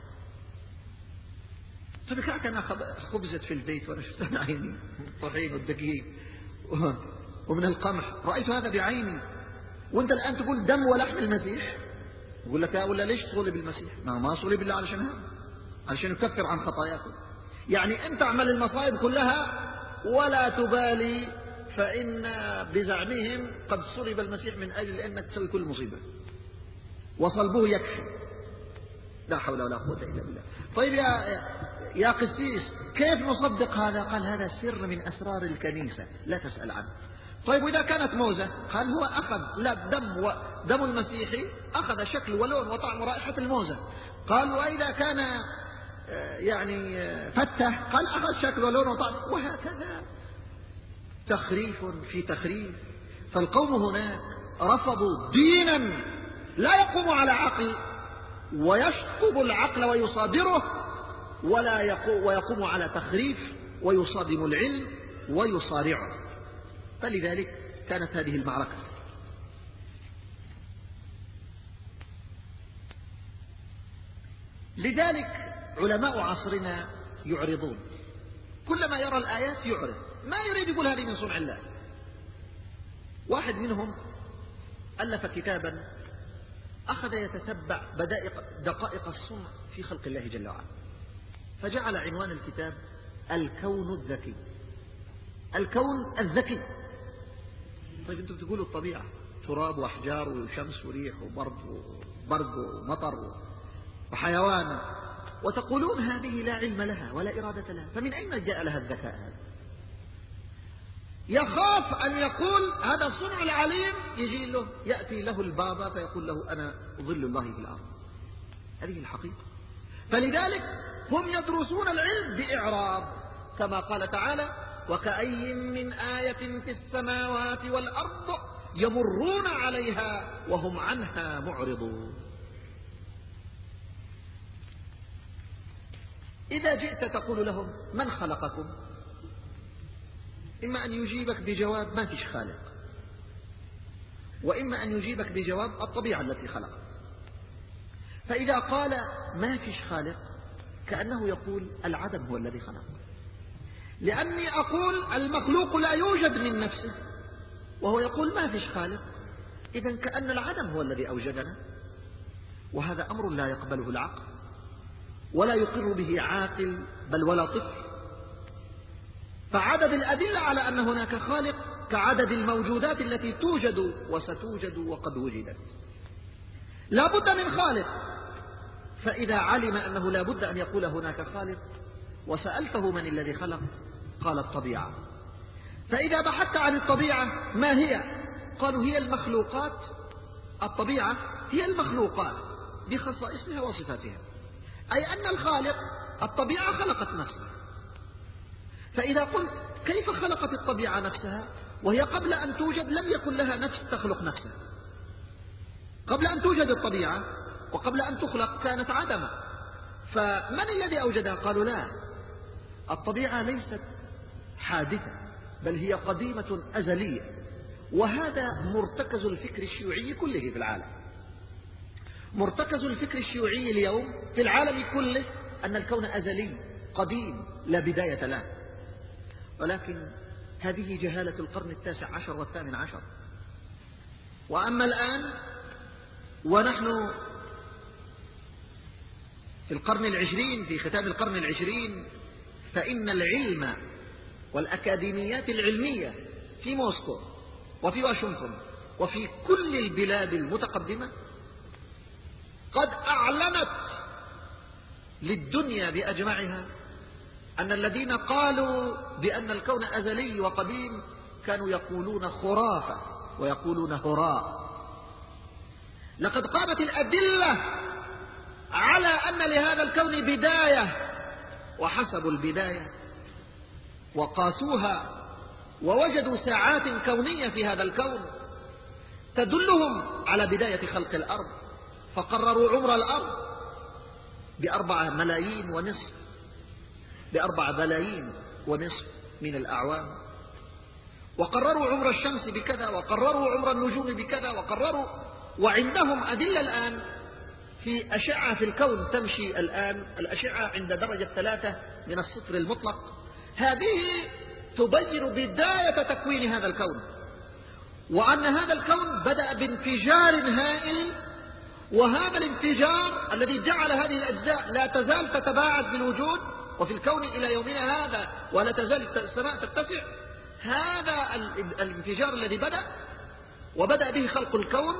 Speaker 1: طيب الكعكة أنا خبزت في البيت وأنا شفتها من عيني، الطحين والدقيق ومن القمح، رأيت هذا بعيني، وأنت الآن تقول دم ولحم المسيح؟ يقول لك: ولا ليش صلب المسيح؟ ما ما صلب إلا علشان هذا، علشان يكفر عن خطاياكم. يعني أنت اعمل المصائب كلها ولا تبالي، فإن بزعمهم قد صلب المسيح من أجل أنك تسوي كل مصيبة، وصلبه يكفي. لا حول ولا قوة إلا بالله. طيب يا يا قسيس كيف نصدق هذا؟ قال: هذا سر من أسرار الكنيسة لا تسأل عنه. طيب وإذا كانت موزة؟ قال: هو أخذ لا دم ودم المسيحي أخذ شكل ولون وطعم ورائحة الموزة. قال: وإذا كان يعني فتة؟ قال: أخذ شكل ولون وطعم، وهكذا تخريف في تخريف. فالقوم هناك رفضوا دينا لا يقوم على عقل ويشطب العقل ويصادره، ولا يقوم ويقوم على تخريف ويصادم العلم ويصارعه. فلذلك كانت هذه المعركة. لذلك علماء عصرنا يعرضون، كلما يرى الآيات يعرض، ما يريد يقول هذه من صنع الله. واحد منهم ألف كتابا أخذ يتتبع بدائق دقائق الصنع في خلق الله جل وعلا، فجعل عنوان الكتاب: الكون الذكي. الكون الذكي. طيب أنتم بتقولوا الطبيعة تراب وأحجار وشمس وريح وبرد وبرد ومطر وحيوان، وتقولون هذه لا علم لها ولا إرادة لها، فمن أين جاء لها الذكاء هذا؟ يخاف أن يقول هذا صنع العليم، يجي له يأتي له البابا فيقول له أنا أظل الله في الأرض. هذه الحقيقة. فلذلك هم يدرسون العلم بإعراض، كما قال تعالى وكأي من آية في السماوات والأرض يمرون عليها وهم عنها معرضون. إذا جئت تقول لهم من خلقكم، إما أن يجيبك بجواب ما فيش خالق، وإما أن يجيبك بجواب الطبيعة التي خلقت. فإذا قال ما فيش خالق كأنه يقول العدم هو الذي خلق، لأني أقول المخلوق لا يوجد من نفسه وهو يقول ما فيش خالق، إذن كأن العدم هو الذي أوجدنا، وهذا أمر لا يقبله العقل ولا يقر به عاقل بل ولا طفل. فعدد الأدلة على أن هناك خالق كعدد الموجودات التي توجد وستوجد وقد وجدت. لا بد من خالق، فإذا علم أنه لا بد أن يقول هناك خالق وسألته من الذي خلق قال الطبيعة. فإذا بحثت عن الطبيعة ما هي؟ قالوا هي المخلوقات. الطبيعة هي المخلوقات بخصائصها وصفاتها، أي أن الخالق الطبيعة خلقت نفسها. فإذا قلت كيف خلقت الطبيعة نفسها وهي قبل أن توجد لم يكن لها نفس تخلق نفسها؟ قبل أن توجد الطبيعة وقبل أن تخلق كانت عدمة، فمن الذي أوجدها؟ قالوا لا، الطبيعة ليست حادثة بل هي قديمة أزلية. وهذا مرتكز الفكر الشيوعي كله في العالم. مرتكز الفكر الشيوعي اليوم في العالم كله أن الكون أزلي قديم لا بداية له، ولكن هذه جهالة القرن التاسع عشر والثامن عشر. وأما الآن ونحن في القرن العشرين، في ختام القرن العشرين، فإن العلم والأكاديميات العلمية في موسكو وفي واشنطن وفي كل البلاد المتقدمة قد أعلنت للدنيا بأجمعها أن الذين قالوا بأن الكون أزلي وقديم كانوا يقولون خرافة ويقولون هراء. لقد قامت الأدلة على أن لهذا الكون بداية، وحسبوا البداية وقاسوها ووجدوا ساعات كونية في هذا الكون تدلهم على بداية خلق الأرض، فقرروا عمر الأرض بأربعة ملايين ونصف بأربعة بلايين ونصف من الأعوام، وقرروا عمر الشمس بكذا، وقرروا عمر النجوم بكذا، وقرروا. وعندهم أدلة الآن في أشعة في الكون تمشي الآن، الأشعة عند درجة ثلاثة من الصفر المطلق، هذه تبين بداية تكوين هذا الكون، وأن هذا الكون بدأ بانفجار هائل، وهذا الانفجار الذي جعل هذه الأجزاء لا تزال تتباعد في الوجود وفي الكون إلى يومنا هذا، ولا تزال السماء تتسع. هذا الانفجار الذي بدأ وبدأ به خلق الكون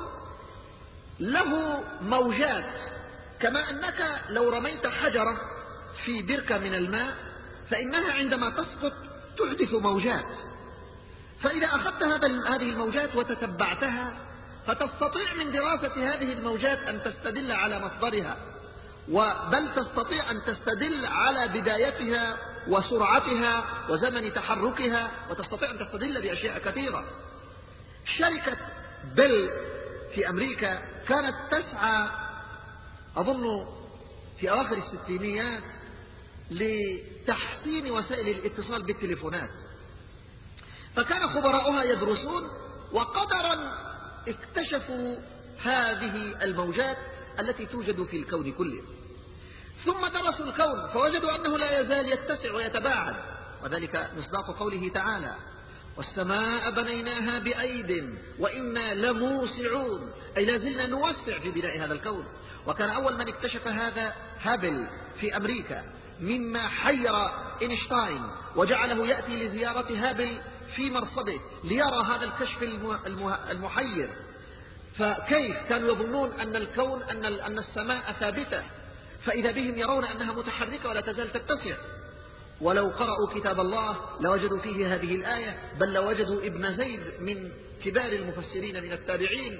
Speaker 1: له موجات، كما أنك لو رميت حجرة في بركة من الماء فإنها عندما تسقط تحدث موجات. فإذا أخذت هذه الموجات وتتبعتها فتستطيع من دراسة هذه الموجات أن تستدل على مصدرها، بل تستطيع أن تستدل على بدايتها وسرعتها وزمن تحركها، وتستطيع أن تستدل بأشياء كثيرة. شركة بيل في أمريكا كانت تسعى أظن في أواخر الستينيات لتحسين وسائل الاتصال بالتليفونات، فكان خبراؤها يدرسون، وقدرا اكتشفوا هذه الموجات التي توجد في الكون كله. ثم درسوا الكون فوجدوا أنه لا يزال يتسع ويتباعد، وذلك مصداق قوله تعالى والسماء بنيناها بأيد وإنا لموسعون، أي لازلنا نوسع في بناء هذا الكون. وكان أول من اكتشف هذا هابل في أمريكا، مما حير إينشتاين وجعله يأتي لزيارة هابل في مرصده ليرى هذا الكشف المحير. فكيف كانوا يظنون أن الكون أن أن السماء ثابتة، فإذا بهم يرون أنها متحركة ولا تزال تتسع. ولو قرأوا كتاب الله لوجدوا فيه هذه الآية، بل لوجدوا ابن زيد من كبار المفسرين من التابعين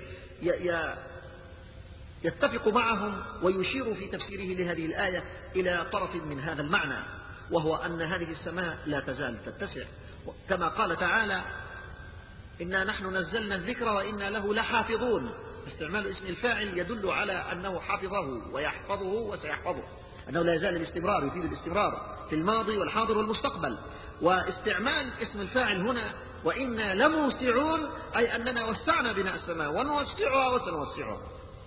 Speaker 1: يتفق معهم ويشير في تفسيره لهذه الآية إلى طرف من هذا المعنى، وهو أن هذه السماء لا تزال تتسع، كما قال تعالى: إنا نحن نزلنا الذكر وإنا له لحافظون. استعمال اسم الفاعل يدل على أنه حفظه ويحفظه وسيحفظه، أنه لا يزال الاستمرار، يفيد الاستمرار في الماضي والحاضر والمستقبل. واستعمال اسم الفاعل هنا وإنا لموسعون، أي أننا وسعنا بناء السماء ونوسعها وسنوسعها.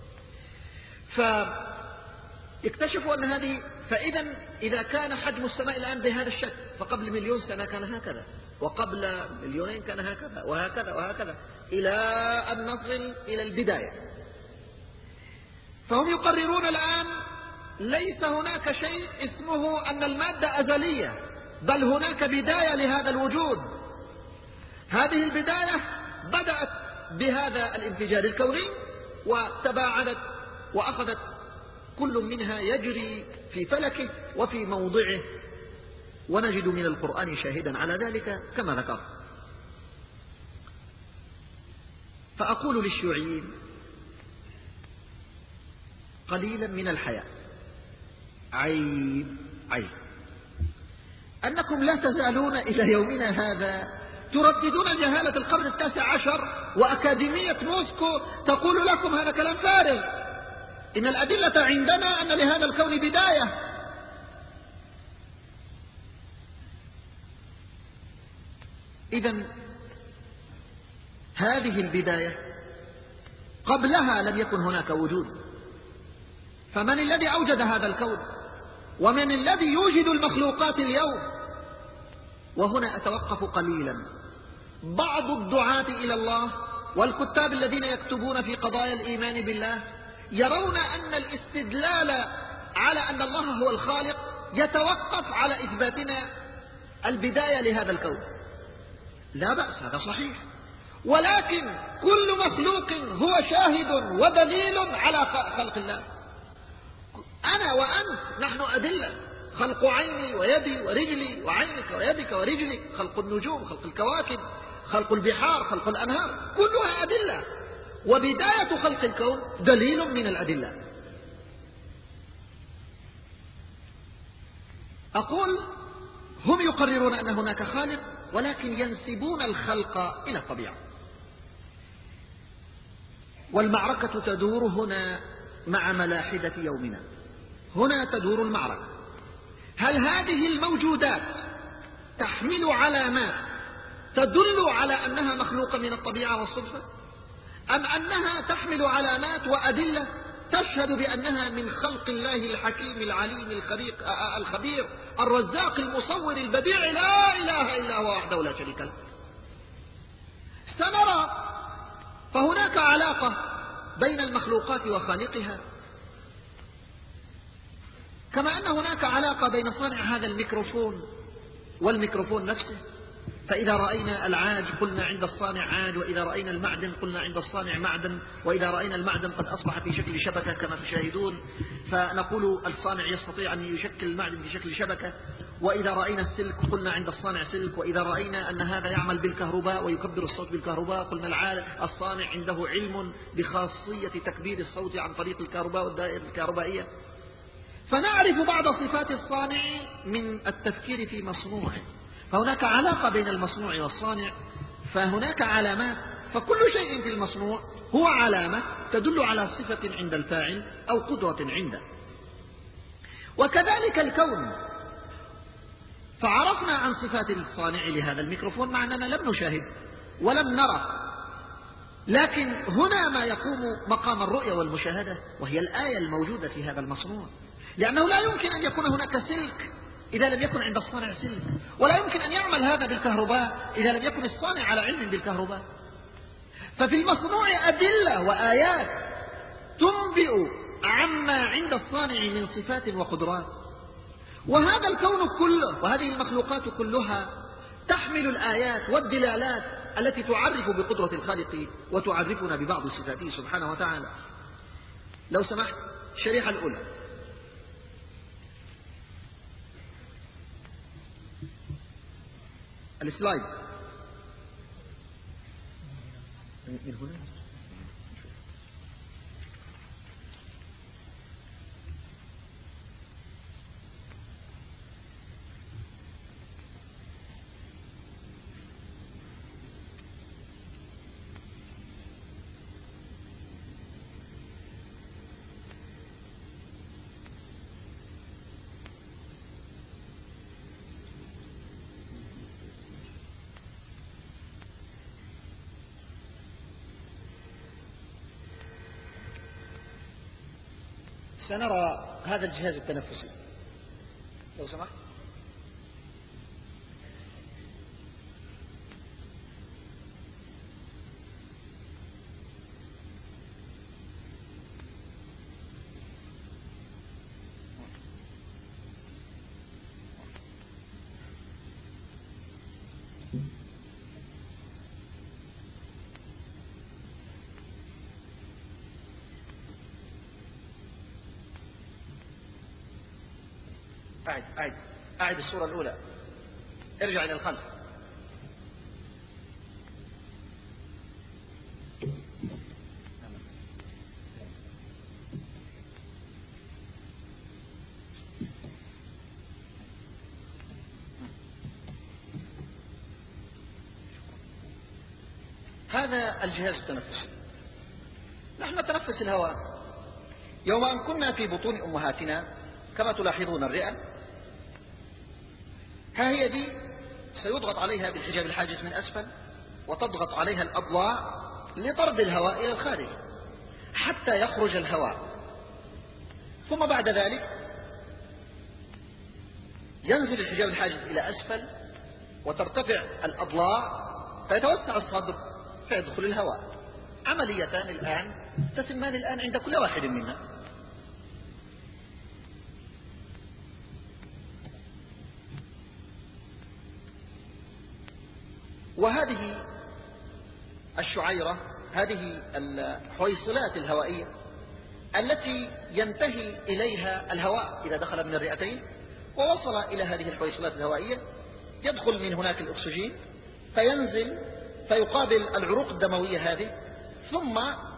Speaker 1: فاكتشفوا أن هذه، فإذا إذا كان حجم السماء الآن بهذا الشكل، فقبل مليون سنة كان هكذا، وقبل مليونين كان هكذا وهكذا وهكذا، إلى أن نصل إلى البداية. فهم يقررون الآن ليس هناك شيء اسمه أن المادة أزلية، بل هناك بداية لهذا الوجود. هذه البداية بدأت بهذا الانفجار الكوني وتباعدت وأخذت كل منها يجري في فلكه وفي موضعه، ونجد من القرآن شاهدا على ذلك كما ذكر. فأقول للشيوعيين قليلا من الحياء، عيب عيب أنكم لا تزالون إلى يومنا هذا ترددون جهالة القرن التاسع عشر، وأكاديمية موسكو تقول لكم هذا كلام فارغ، إن الأدلة عندنا أن لهذا الكون بداية. إذن هذه البداية قبلها لم يكن هناك وجود، فمن الذي أوجد هذا الكون؟ ومن الذي يوجد المخلوقات اليوم؟ وهنا أتوقف قليلا. بعض الدعاة إلى الله والكتاب الذين يكتبون في قضايا الإيمان بالله يرون أن الاستدلال على أن الله هو الخالق يتوقف على إثباتنا البداية لهذا الكون. لا بأس، هذا صحيح، ولكن كل مخلوق هو شاهد ودليل على خلق الله. أنا وأنت نحن أدلة، خلق عيني ويدي ورجلي وعينك ويدك ورجلك، خلق النجوم، خلق الكواكب، خلق البحار، خلق الأنهار، كلها أدلة، وبداية خلق الكون دليل من الأدلة. أقول هم يقررون أن هناك خالق، ولكن ينسبون الخلق إلى الطبيعة. والمعركة تدور هنا مع ملاحدة يومنا، هنا تدور المعركة. هل هذه الموجودات تحمل علامات تدل على أنها مخلوقة من الطبيعة والصدفة، أم أنها تحمل علامات وأدلة تشهد بأنها من خلق الله الحكيم العليم الخبير الرزاق المصور البديع لا إله إلا هو وحده لا شريك له؟ سنرى. فهناك علاقة بين المخلوقات وخالقها، كما أن هناك علاقة بين صانع هذا الميكروفون والميكروفون نفسه. فإذا رأينا العاج قلنا عند الصانع عاج، وإذا رأينا المعدن قلنا عند الصانع معدن، وإذا رأينا المعدن قد أصبح في شكل شبكة كما تشاهدون فنقول الصانع يستطيع أن يشكل المعدن في شكل شبكة. وإذا رأينا السلك قلنا عند الصانع سلك، وإذا رأينا أن هذا يعمل بالكهرباء ويكبر الصوت بالكهرباء قلنا الصانع عنده علم بخاصية تكبير الصوت عن طريق الكهرباء والدائرة الكهربائية. فنعرف بعض صفات الصانع من التفكير في مصنوعه. فهناك علاقة بين المصنوع والصانع، فهناك علامات، فكل شيء في المصنوع هو علامة تدل على صفة عند الفاعل أو قدرة عنده. وكذلك الكون، فعرفنا عن صفات الصانع لهذا الميكروفون مع أننا لم نشاهد ولم نرى، لكن هنا ما يقوم مقام الرؤية والمشاهدة، وهي الآية الموجودة في هذا المصنوع. لأنه لا يمكن أن يكون هناك سلك إذا لم يكن عند الصانع سلك، ولا يمكن أن يعمل هذا بالكهرباء إذا لم يكن الصانع على علم بالكهرباء. ففي المصنوع أدلة وآيات تنبئ عما عند الصانع من صفات وقدرات. وهذا الكون كله وهذه المخلوقات كلها تحمل الآيات والدلالات التي تعرف بقدرة الخالق وتعرفنا ببعض صفاته سبحانه وتعالى. لو سمحت، الشريحة الأولى. السلايد من هنا. سنرى هذا الجهاز التنفسي لو سمحت. أعد أعد أعد الصورة الأولى، ارجع إلى الخلف. هذا الجهاز التنفسي. نحن نتنفس الهواء. يوم أن كنا في بطون أمهاتنا كما تلاحظون الرئة، ها هي دي سيضغط عليها بالحجاب الحاجز من أسفل، وتضغط عليها الأضلاع لطرد الهواء إلى الخارج حتى يخرج الهواء. ثم بعد ذلك ينزل الحجاب الحاجز إلى أسفل وترتفع الأضلاع فيتوسع الصدر فيدخل الهواء. عمليتان الآن تتمان الآن عند كل واحد منا. وهذه الشعيرة، هذه الحويصلات الهوائية التي ينتهي إليها الهواء إذا دخل من الرئتين ووصل إلى هذه الحويصلات الهوائية، يدخل من هناك الأكسجين فينزل فيقابل العروق الدموية هذه، ثم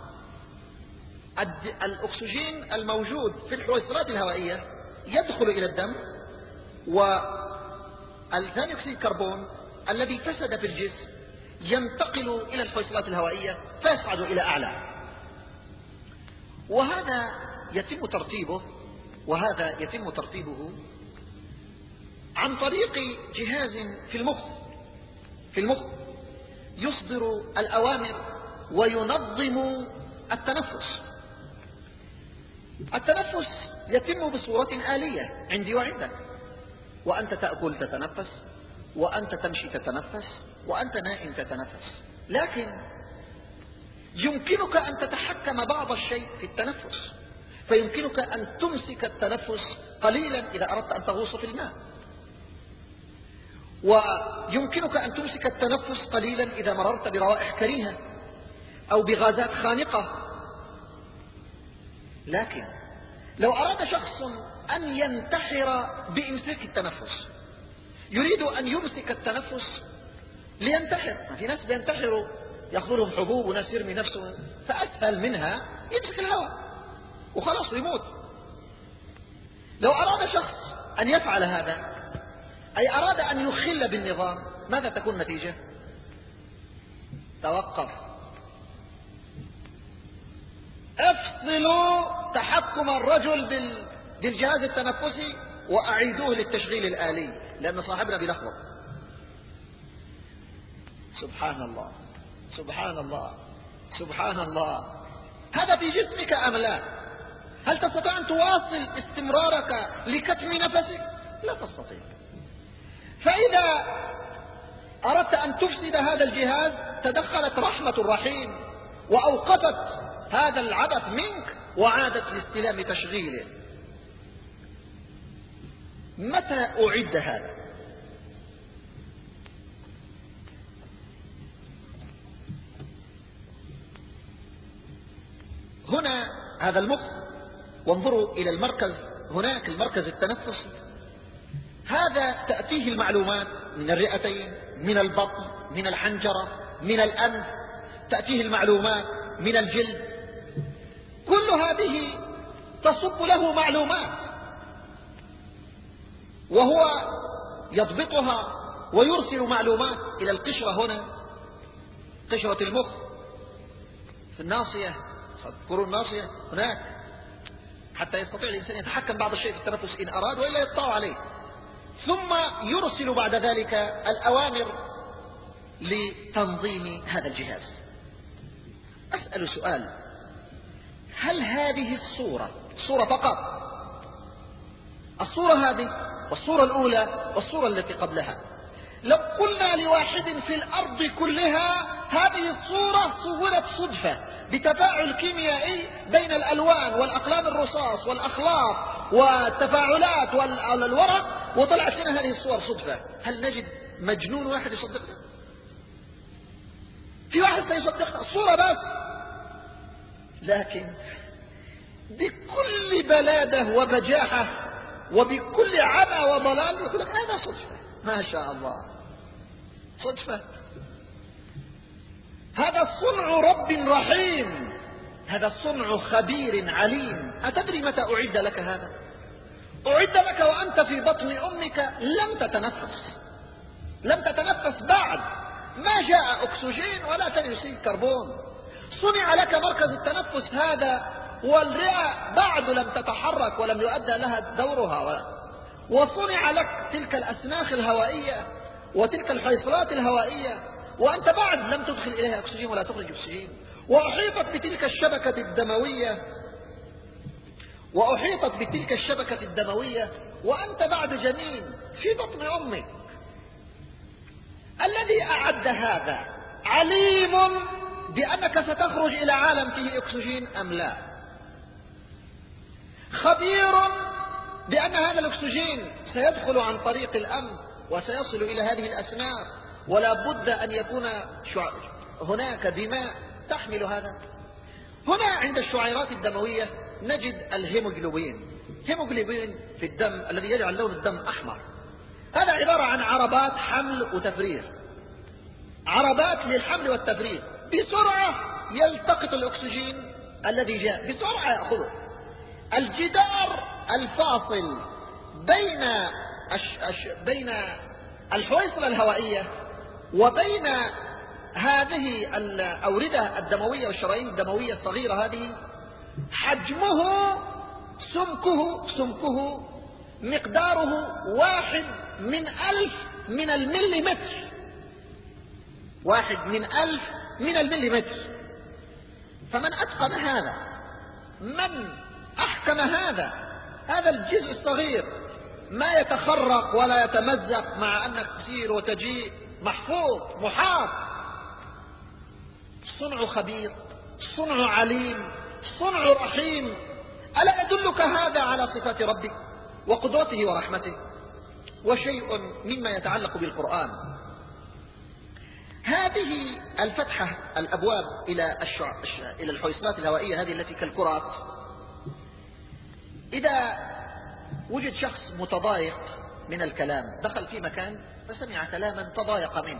Speaker 1: الأكسجين الموجود في الحويصلات الهوائية يدخل إلى الدم، والثاني أكسيد الكربون الذي فسد في الجسم ينتقل إلى الحويصلات الهوائية فيصعد إلى أعلى. وهذا يتم ترتيبه وهذا يتم ترتيبه عن طريق جهاز في المخ في المخ يصدر الأوامر وينظم التنفس. التنفس يتم بصورة آلية عندي وعندك، وأنت تأكل تتنفس، وأنت تمشي تتنفس، وأنت نائم تتنفس. لكن يمكنك أن تتحكم بعض الشيء في التنفس، فيمكنك أن تمسك التنفس قليلا إذا أردت أن تغوص في الماء، ويمكنك أن تمسك التنفس قليلا إذا مررت بروائح كريهة أو بغازات خانقة. لكن لو أراد شخص أن ينتحر بإمساك التنفس، يريد أن يمسك التنفس لينتحر. في ناس بينتحروا يأخذ لهم حبوب وناس يرمي نفسه، فأسهل منها يمسك الهواء وخلاص يموت. لو أراد شخص أن يفعل هذا، أي أراد أن يخل بالنظام، ماذا تكون النتيجة؟ توقف، افصلوا تحكم الرجل بالجهاز التنفسي وأعيدوه للتشغيل الآلي، لأن صاحبنا بيلخبط. سبحان الله سبحان الله سبحان الله. هذا في جسمك أم لا؟ هل تستطيع أن تواصل استمرارك لكتم نفسك؟ لا تستطيع. فإذا أردت أن تفسد هذا الجهاز تدخلت رحمة الرحيم وأوقفت هذا العبث منك وعادت لاستلام تشغيله. متى أعد هذا؟ هنا هذا المخ، وانظروا إلى المركز هناك، المركز التنفسي، هذا تأتيه المعلومات من الرئتين، من البطن، من الحنجرة، من الأنف، تأتيه المعلومات من الجلد، كل هذه تصب له معلومات وهو يضبطها ويرسل معلومات إلى القشرة هنا، قشرة المخ في الناصية، تذكرون الناصية هناك، حتى يستطيع الإنسان يتحكم بعض الشيء في التنفس إن أراد وإلا يقطع عليه، ثم يرسل بعد ذلك الأوامر لتنظيم هذا الجهاز. أسأل سؤال: هل هذه الصورة صورة فقط؟ الصورة هذه والصورة الأولى والصورة التي قبلها، لو قلنا لواحد في الأرض كلها هذه الصورة صورت صدفة بتفاعل كيميائي بين الألوان والأقلام الرصاص والأخلاط والتفاعلات والورق، وطلعت لنا هذه الصور صدفة، هل نجد مجنون واحد يصدقنا؟ في واحد سيصدقنا الصورة بس، لكن بكل بلادة وبجاحة وبكل عمى وضلال يقول لك هذا صدفة. ما شاء الله، صدفة؟ هذا صنع رب رحيم، هذا صنع خبير عليم. أتدري متى أعد لك هذا؟ أعد لك وأنت في بطن أمك لم تتنفس، لم تتنفس بعد، ما جاء أكسجين ولا ثاني أكسيد كربون، صنع لك مركز التنفس هذا، والرئة بعد لم تتحرك ولم يؤدى لها دورها، وصنع لك تلك الأسناخ الهوائية وتلك الحيصلات الهوائية، وأنت بعد لم تدخل إليها أكسجين ولا تخرج أكسجين، وأحيطت بتلك الشبكة الدموية وأحيطت بتلك الشبكة الدموية وأنت بعد جنين في بطن أمك. الذي أعد هذا عليم بأنك ستخرج إلى عالم فيه أكسجين أم لا، خبير بأن هذا الأكسجين سيدخل عن طريق الأنف وسيصل إلى هذه الأسنان، ولا بد أن يكون هناك دماء تحمل هذا. هنا عند الشعيرات الدموية نجد الهيموجلوبين، هيموجلوبين في الدم الذي يجعل لون الدم أحمر، هذا عبارة عن عربات حمل وتفريغ، عربات للحمل والتفريغ، بسرعة يلتقط الأكسجين الذي جاء، بسرعة يأخذه. الجدار الفاصل بين أش أش بين الحويصلة الهوائية وبين هذه الأوردة الدموية والشرايين الدموية الصغيرة هذه، حجمه سمكه سمكه مقداره واحد من ألف من المليمتر، واحد من ألف من المليمتر. فمن أتقن هذا، من أحكم هذا، هذا الجزء الصغير ما يتخرق ولا يتمزق، مع أنك تسير وتجيء محفوظ محاط. صنع خبير، صنع عليم، صنع رحيم. ألا يدلك هذا على صفات ربك وقدرته ورحمته؟ وشيء مما يتعلق بالقرآن، هذه الفتحة الأبواب إلى الشع... إلى الحويصلات الهوائية هذه التي كالكرات، إذا وجد شخص متضايق من الكلام، دخل في مكان فسمع كلاما تضايق منه،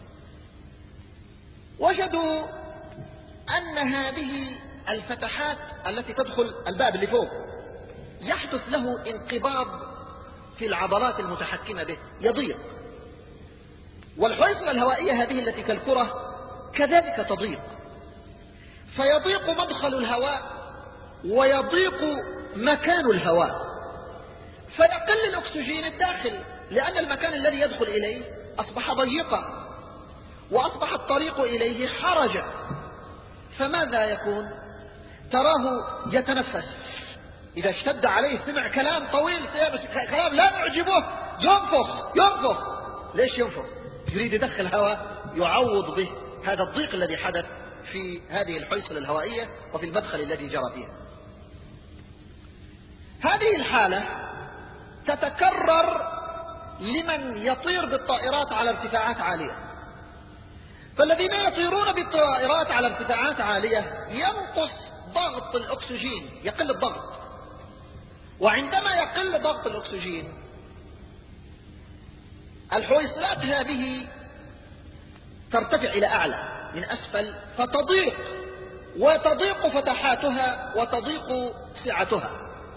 Speaker 1: وجدوا أن هذه الفتحات التي تدخل الباب اللي فوق يحدث له انقباض في العضلات المتحكمة به، يضيق، والحويصلة الهوائية هذه التي كالكرة كذلك تضيق، فيضيق مدخل الهواء ويضيق مكان الهواء، فيقل الأكسجين الداخل، لأن المكان الذي يدخل إليه أصبح ضيقا وأصبح الطريق إليه حرجا. فماذا يكون؟ تراه يتنفس، إذا اشتد عليه سمع كلام طويل، كلام لا يعجبه، ينفخ ينفخ. ليش ينفخ؟ يريد يدخل هواء يعوض به هذا الضيق الذي حدث في هذه الحويصلة الهوائية وفي المدخل الذي جرى فيها. هذه الحالة تتكرر لمن يطير بالطائرات على ارتفاعات عالية. فالذين يطيرون بالطائرات على ارتفاعات عالية ينقص ضغط الأكسجين، يقل الضغط، وعندما يقل ضغط الأكسجين الحويصلات هذه ترتفع إلى أعلى من أسفل فتضيق، وتضيق فتحاتها وتضيق سعتها.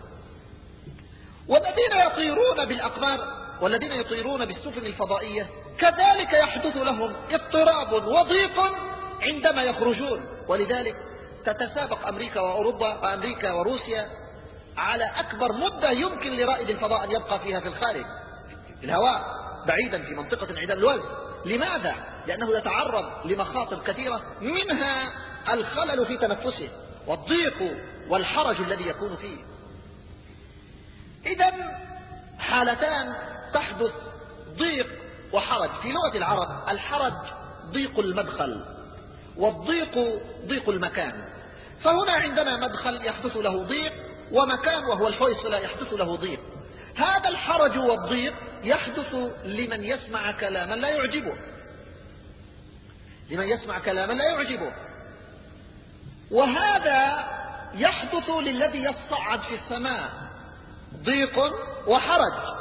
Speaker 1: والذين يطيرون بالأقمار والذين يطيرون بالسفن الفضائية كذلك يحدث لهم اضطراب وضيق عندما يخرجون، ولذلك تتسابق أمريكا وأوروبا وأمريكا وروسيا على أكبر مدة يمكن لرائد الفضاء أن يبقى فيها في الخارج في الهواء بعيدا في منطقة انعدام الوزن. لماذا؟ لأنه يتعرض لمخاطر كثيرة، منها الخلل في تنفسه والضيق والحرج الذي يكون فيه. إذن حالتان تحدث ضيق وحرج. في لغة العرب الحرج ضيق المدخل والضيق ضيق المكان، فهنا عندنا مدخل يحدث له ضيق ومكان وهو الحويصلة يحدث له ضيق. هذا الحرج والضيق يحدث لمن يسمع كلاما لا يعجبه لمن يسمع كلاما لا يعجبه وهذا يحدث للذي يصعد في السماء، ضيق وحرج.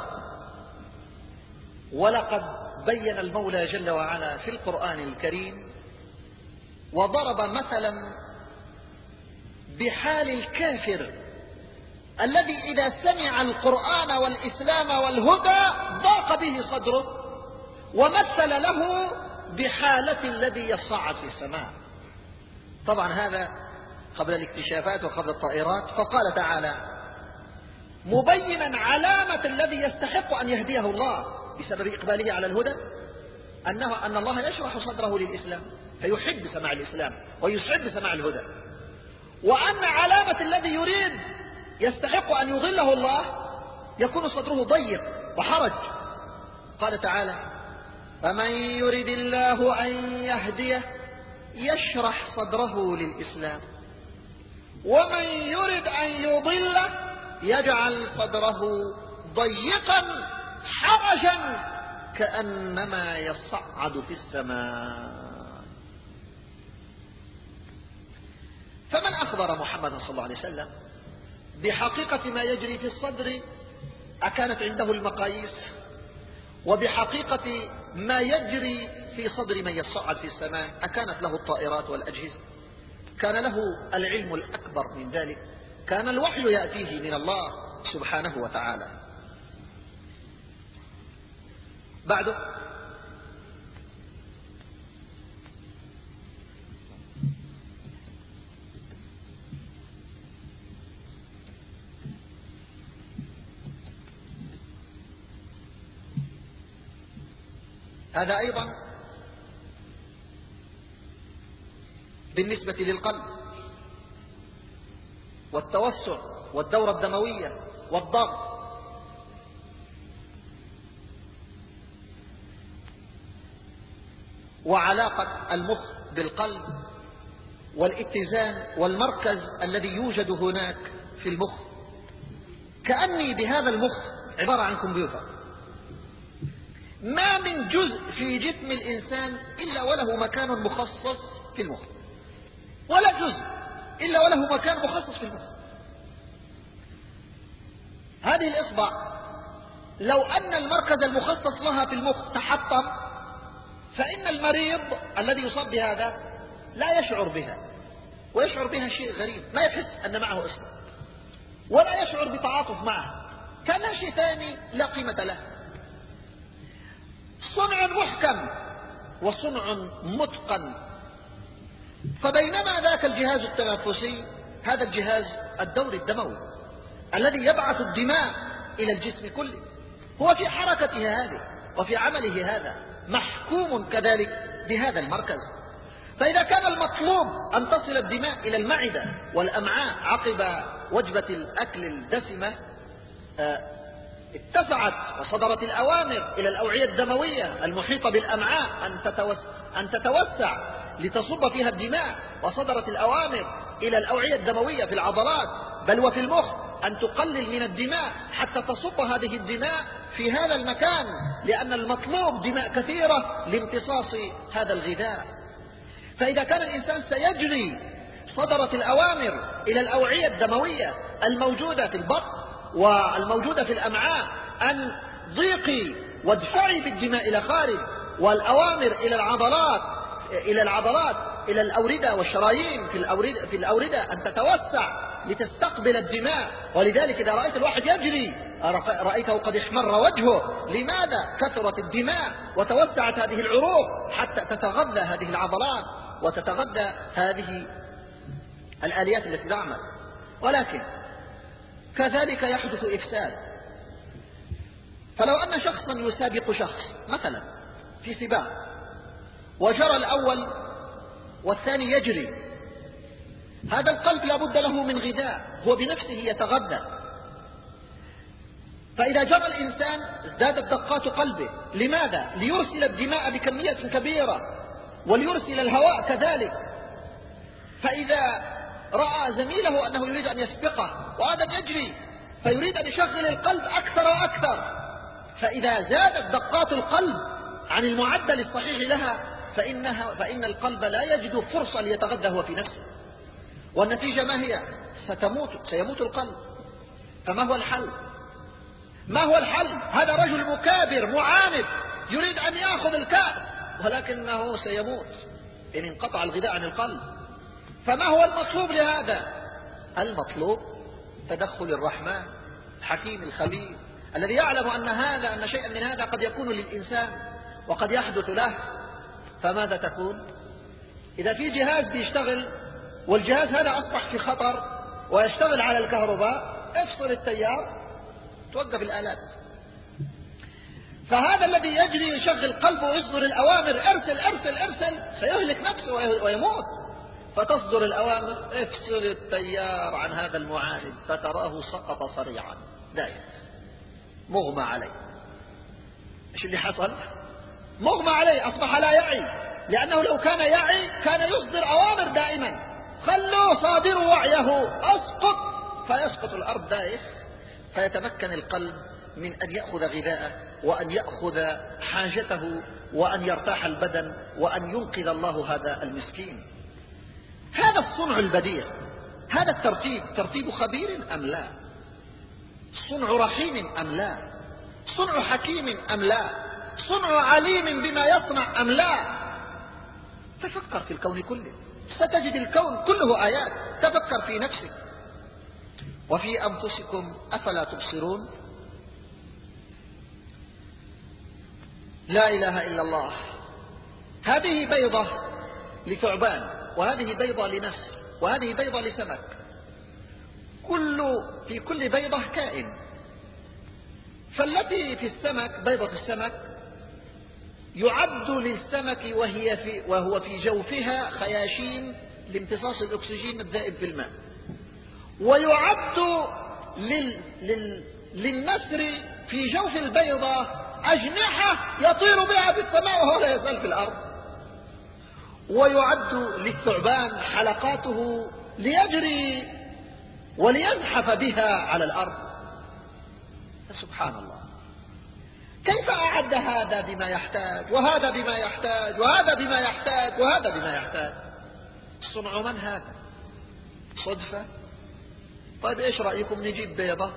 Speaker 1: ولقد بين المولى جل وعلا في القرآن الكريم وضرب مثلا بحال الكافر الذي إذا سمع القرآن والإسلام والهدى ضاق به صدره، ومثل له بحالة الذي يصعد في السماء. طبعا هذا قبل الاكتشافات وقبل الطائرات. فقال تعالى مبينا علامة الذي يستحق أن يهديه الله بسبب إقباله على الهدى أنه أن الله يشرح صدره للإسلام فيحب سماع الإسلام ويسعد سماع الهدى، وأن علامة الذي يريد يستحق أن يضله الله يكون صدره ضيق وحرج. قال تعالى فمن يريد الله أن يهديه يشرح صدره للإسلام ومن يريد أن يضله يجعل صدره ضيقا حرجا كأنما يصعد في السماء. فمن أخبر محمد صلى الله عليه وسلم بحقيقة ما يجري في الصدر أكانت عنده المقاييس، وبحقيقة ما يجري في صدر من يصعد في السماء أكانت له الطائرات والأجهزة، كان له العلم الأكبر من ذلك، كان الوحي يأتيه من الله سبحانه وتعالى. بعده هذا أيضا بالنسبة للقلب والتوسع والدورة الدموية والضغط. وعلاقة المخ بالقلب والاتزان والمركز الذي يوجد هناك في المخ، كأني بهذا المخ عبارة عن كمبيوتر، ما من جزء في جسم الإنسان إلا وله مكان مخصص في المخ، ولا جزء إلا وله مكان مخصص في المخ. هذه الإصبع لو أن المركز المخصص لها في المخ تحطم فإن المريض الذي يصاب بهذا لا يشعر بها، ويشعر بها شيء غريب، ما يحس أن معه إصبع ولا يشعر بتعاطف معها، كان شيء ثاني لا قيمة له. صنع محكم وصنع متقن. فبينما ذاك الجهاز التنفسي هذا الجهاز الدوري الدموي الذي يبعث الدماء إلى الجسم كله هو في حركته هذه وفي عمله هذا محكوم كذلك بهذا المركز. فإذا كان المطلوب أن تصل الدماء إلى المعدة والأمعاء عقب وجبة الأكل الدسمة اتسعت وصدرت الأوامر إلى الأوعية الدموية المحيطة بالأمعاء أن تتوسع, أن تتوسع لتصب فيها الدماء، وصدرت الأوامر إلى الأوعية الدموية في العضلات بل وفي المخ أن تقلل من الدماء حتى تصب هذه الدماء في هذا المكان، لأن المطلوب دماء كثيرة لامتصاص هذا الغذاء. فإذا كان الإنسان سيجري صدرت الأوامر إلى الأوعية الدموية الموجودة في البطن والموجودة في الأمعاء أن ضيقي وادفعي بالدماء إلى خارج، والأوامر إلى العضلات إلى العضلات إلى الأوردة والشرايين في الأوردة, في الأوردة أن تتوسع لتستقبل الدماء. ولذلك إذا رأيت الواحد يجري رأيته قد احمر وجهه. لماذا؟ كثرت الدماء وتوسعت هذه العروق حتى تتغذى هذه العضلات وتتغذى هذه الآليات التي تعمل. ولكن كذلك يحدث إفساد. فلو أن شخصا يسابق شخص مثلا في سباق، وجرى الأول والثاني يجري، هذا القلب لا بد له من غذاء، هو بنفسه يتغذى. فإذا جرى الإنسان ازدادت دقات قلبه. لماذا؟ ليرسل الدماء بكمية كبيرة وليرسل الهواء كذلك. فإذا رأى زميله أنه يريد أن يسبقه وهذا يجري فيريد أن يشغل القلب أكثر وأكثر، فإذا زادت دقات القلب عن المعدل الصحيح لها فإنها فإن القلب لا يجد فرصة ليتغذى هو في نفسه، والنتيجة ما هي؟ ستموت سيموت القلب. فما هو الحل؟ ما هو الحل؟ هذا رجل مكابر معاند يريد أن يأخذ الكأس ولكنه سيموت إن انقطع الغذاء عن القلب. فما هو المطلوب لهذا؟ المطلوب تدخل الرحمن الحكيم الخبير الذي يعلم أن هذا أن شيئا من هذا قد يكون للإنسان وقد يحدث له. فماذا تكون؟ إذا في جهاز بيشتغل والجهاز هذا أصبح في خطر ويشتغل على الكهرباء، افصل التيار توقف الآلات. فهذا الذي يجري يشغل قلبه ويصدر الأوامر ارسل ارسل ارسل سيهلك نفسه ويموت. فتصدر الأوامر افصل التيار عن هذا المعاند فتراه سقط صريعا دائما مغمى عليه. ايش اللي حصل؟ مغمى عليه، أصبح لا يعي، لأنه لو كان يعي كان يصدر أوامر دائما. خلوا صادر وعيه أسقط فيسقط الأرض دائف، فيتمكن القلب من أن يأخذ غذاءه وأن يأخذ حاجته وأن يرتاح البدن وأن ينقذ الله هذا المسكين. هذا الصنع البديع، هذا الترتيب ترتيب خبير أم لا؟ صنع رحيم أم لا؟ صنع حكيم أم لا؟ صنع عليم بما يصنع أم لا؟ تفكر في الكون كله، ستجد الكون كله آيات. تفكر في نفسك وفي أنفسكم أفلا تبصرون. لا إله إلا الله. هذه بيضة لثعبان، وهذه بيضة لنسر، وهذه بيضة لسمك. كل في كل بيضة كائن. فالتي في السمك بيضة السمك يعد للسمك وهي في وهو في جوفها خياشيم لامتصاص الأكسجين الذائب في الماء، ويعد لل... لل... للنسر في جوف البيضة أجنحة يطير بها في السماء وهو لا يزال في الأرض، ويعد للثعبان حلقاته ليجري وليزحف بها على الأرض. سبحان الله، كيف أعد هذا بما يحتاج وهذا بما يحتاج وهذا بما يحتاج وهذا بما يحتاج؟ صنع من هذا؟ صدفة؟ طيب إيش رأيكم نجيب بيضة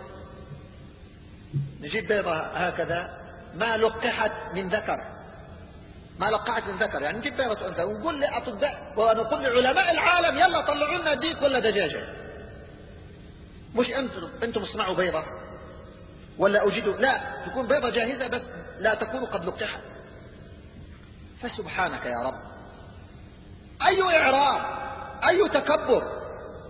Speaker 1: نجيب بيضة هكذا ما لقحت من ذكر، ما لقحت من ذكر، يعني نجيب بيضة أنثى ونقول لأطباء ونقول لعلماء العالم يلا طلعوا لنا ديك ولا دجاجة، مش أنتم أنتم اصنعوا بيضة ولا أوجدوا، لا، تكون بيضة جاهزة بس لا تكون قد لقحت. فسبحانك يا رب، أي إعراض، أي تكبر.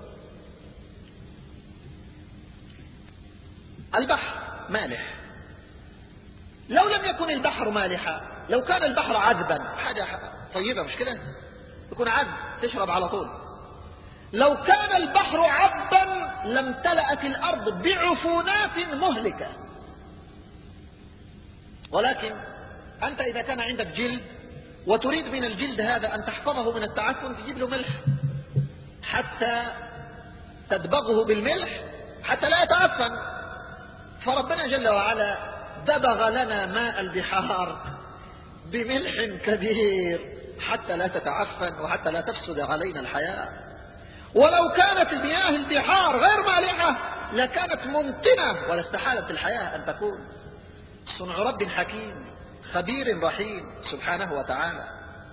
Speaker 1: البحر مالح، لو لم يكن البحر مالحا، لو كان البحر عذبا حاجة طيبة مش كده، يكون عذب تشرب على طول. لو كان البحر عذبا لامتلأت الأرض بعفونات مهلكة. ولكن أنت إذا كان عندك جلد وتريد من الجلد هذا أن تحفظه من التعفن، تجيب له ملح حتى تدبغه بالملح حتى لا يتعفن. فربنا جل وعلا دبغ لنا ماء البحار بملح كبير حتى لا تتعفن وحتى لا تفسد علينا الحياة. ولو كانت المياه البحار غير مالحة لكانت ممتنة، ولا استحالت الحياة أن تكون. صنع رب حكيم خبير رحيم سبحانه وتعالى.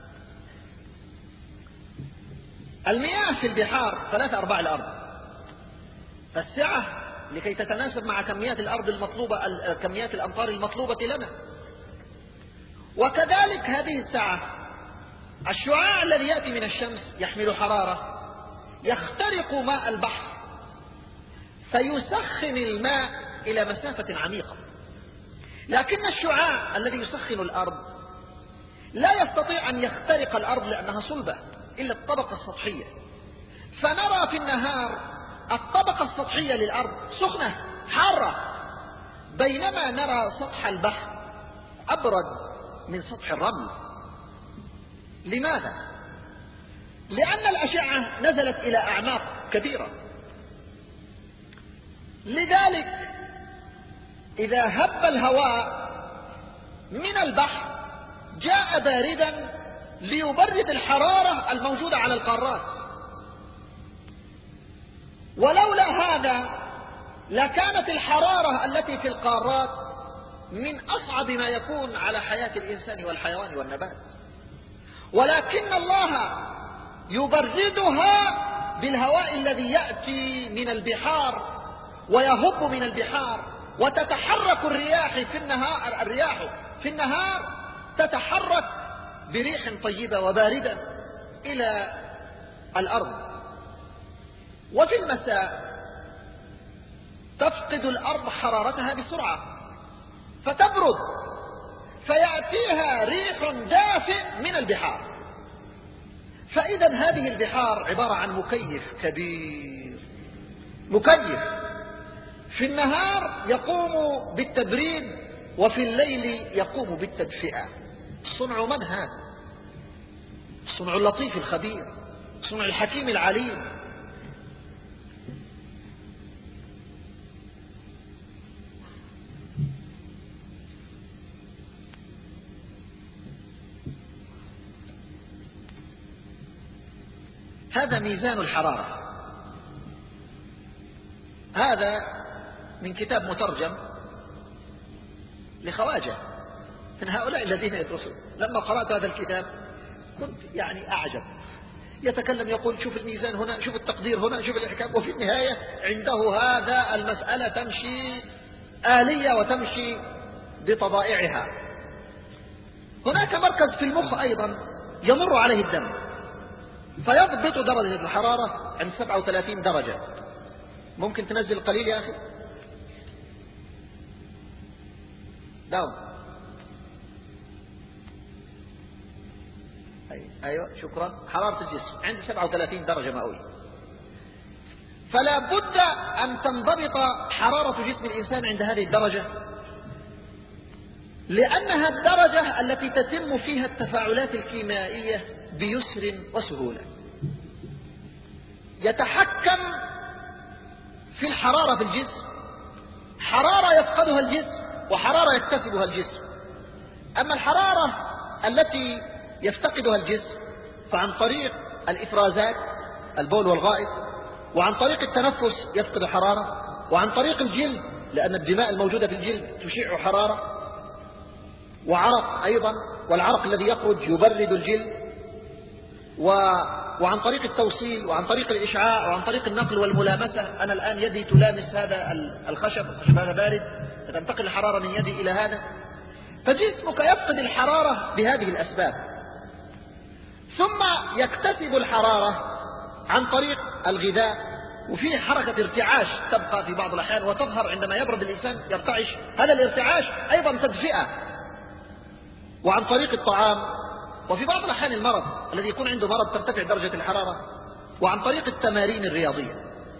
Speaker 1: المياه في البحار ثلاثة أرباع الأرض، فالسعة لكي تتناسب مع كميات الأرض المطلوبة، كميات الأمطار المطلوبة لنا. وكذلك هذه السعة، الشعاع الذي يأتي من الشمس يحمل حرارة يخترق ماء البحر فيسخن الماء إلى مسافة عميقة، لكن الشعاع الذي يسخن الأرض لا يستطيع أن يخترق الأرض لأنها صلبة إلا الطبقة السطحية. فنرى في النهار الطبقة السطحية للأرض سخنة حارة، بينما نرى سطح البحر أبرد من سطح الرمل. لماذا؟ لأن الأشعة نزلت إلى أعماق كبيرة. لذلك إذا هب الهواء من البحر جاء باردا ليبرد الحرارة الموجودة على القارات، ولولا هذا لكانت الحرارة التي في القارات من أصعب ما يكون على حياة الإنسان والحيوان والنبات، ولكن الله يبردها بالهواء الذي يأتي من البحار ويهب من البحار، وتتحرك الرياح في النهار الرياح في النهار تتحرك بريح طيبة وباردة إلى الأرض، وفي المساء تفقد الأرض حرارتها بسرعة فتبرد، فيأتيها ريح دافئ من البحار. فإذا هذه البحار عبارة عن مكيف كبير، مكيف في النهار يقوم بالتبريد وفي الليل يقوم بالتدفئة. صنع من هذا؟ صنع اللطيف الخبير، صنع الحكيم العليم. هذا ميزان الحرارة. هذا من كتاب مترجم لخواجة من هؤلاء الذين يدرسون. لما قرأت هذا الكتاب كنت يعني أعجب، يتكلم يقول شوف الميزان هنا، شوف التقدير هنا، شوف الإحكام، وفي النهاية عنده هذا المسألة تمشي آلية وتمشي بطبائعها. هناك مركز في المخ أيضا يمر عليه الدم فيضبط درجة الحرارة عند سبعة وثلاثين درجة. ممكن تنزل قليل يا أخي؟ داون. أيوة شكرا. حرارة الجسم عند سبعة وثلاثين درجة مئوية. فلا بد أن تنضبط حرارة جسم الإنسان عند هذه الدرجة، لأنها الدرجة التي تتم فيها التفاعلات الكيميائية بيسر وسهولة. يتحكم في الحرارة في الجسم، حرارة يفقدها الجسم وحرارة يكتسبها الجسم. أما الحرارة التي يفتقدها الجسم فعن طريق الإفرازات البول والغائط، وعن طريق التنفس يفقد حرارة، وعن طريق الجلد لأن الدماء الموجودة في الجلد تشع حرارة، وعرق أيضا، والعرق الذي يخرج يبرد الجلد، و... وعن طريق التوصيل، وعن طريق الإشعاع، وعن طريق النقل والملامسة. أنا الآن يدي تلامس هذا الخشب، الخشب هذا بارد، فتنتقل الحرارة من يدي إلى هذا، فجسمك يفقد الحرارة بهذه الأسباب. ثم يكتسب الحرارة عن طريق الغذاء، وفيه حركة ارتعاش تبقى في بعض الأحيان وتظهر عندما يبرد الإنسان يرتعش. هذا الارتعاش أيضا تدفئة. وعن طريق الطعام، وفي بعض الأحيان المرض الذي يكون عنده مرض ترتفع درجة الحرارة، وعن طريق التمارين الرياضية.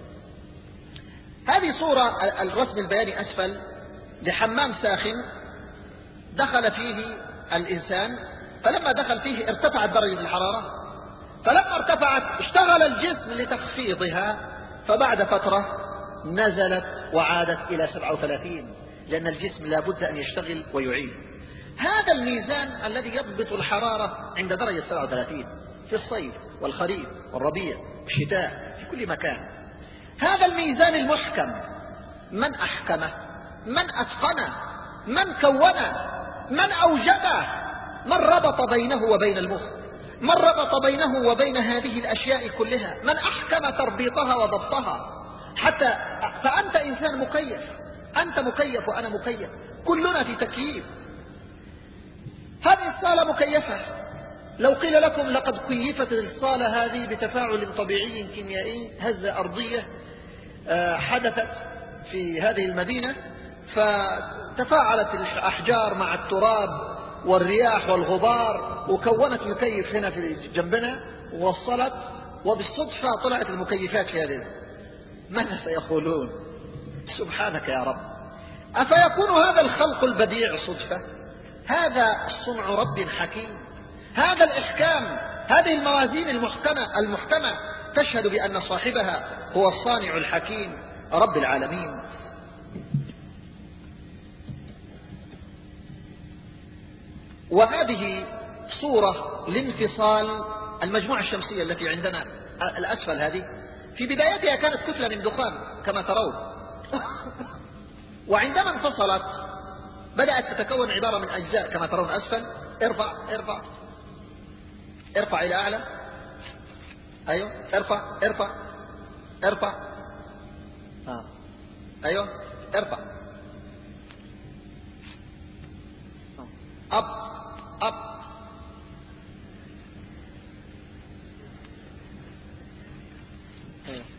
Speaker 1: هذه صورة الرسم البياني أسفل لحمام ساخن دخل فيه الإنسان، فلما دخل فيه ارتفعت درجة الحرارة، فلما ارتفعت اشتغل الجسم لتخفيضها، فبعد فترة نزلت وعادت إلى سبعة وثلاثين، لأن الجسم لابد أن يشتغل ويعيد. هذا الميزان الذي يضبط الحرارة عند درجة سبعة وثلاثين في الصيف والخريف والربيع شتاء في كل مكان. هذا الميزان المحكم من أحكمه؟ من أتقنه؟ من كونه؟ من أوجده؟ من ربط بينه وبين المخ؟ من ربط بينه وبين هذه الأشياء كلها؟ من أحكم تربيطها وضبطها؟ حتى فأنت إنسان مكيف، أنت مكيف وأنا مكيف، كلنا في تكييف. هذه الصالة مكيفة. لو قيل لكم لقد كيفت الصالة هذه بتفاعل طبيعي كيميائي، هزة أرضية حدثت في هذه المدينة، فتفاعلت الأحجار مع التراب والرياح والغبار وكونت مكيف هنا في جنبنا ووصلت، وبالصدفة طلعت المكيفات في هذه، ماذا سيقولون؟ سبحانك يا رب. أفيكون هذا الخلق البديع صدفة؟ هذا صنع رب حكيم، هذا الإحكام، هذه الموازين المحكمة المحكمة تشهد بأن صاحبها هو الصانع الحكيم رب العالمين. وهذه صورة لانفصال المجموعة الشمسية التي عندنا الأسفل، هذه في بدايتها كانت كتلة من دخان كما ترون، وعندما انفصلت بدأت تتكون عبارة من أجزاء كما ترون أسفل. ارفع ارفع ارفع إلى أعلى، أيوه ارفع ارفع ارفع آه. أيوه ارفع أب أب أيوه.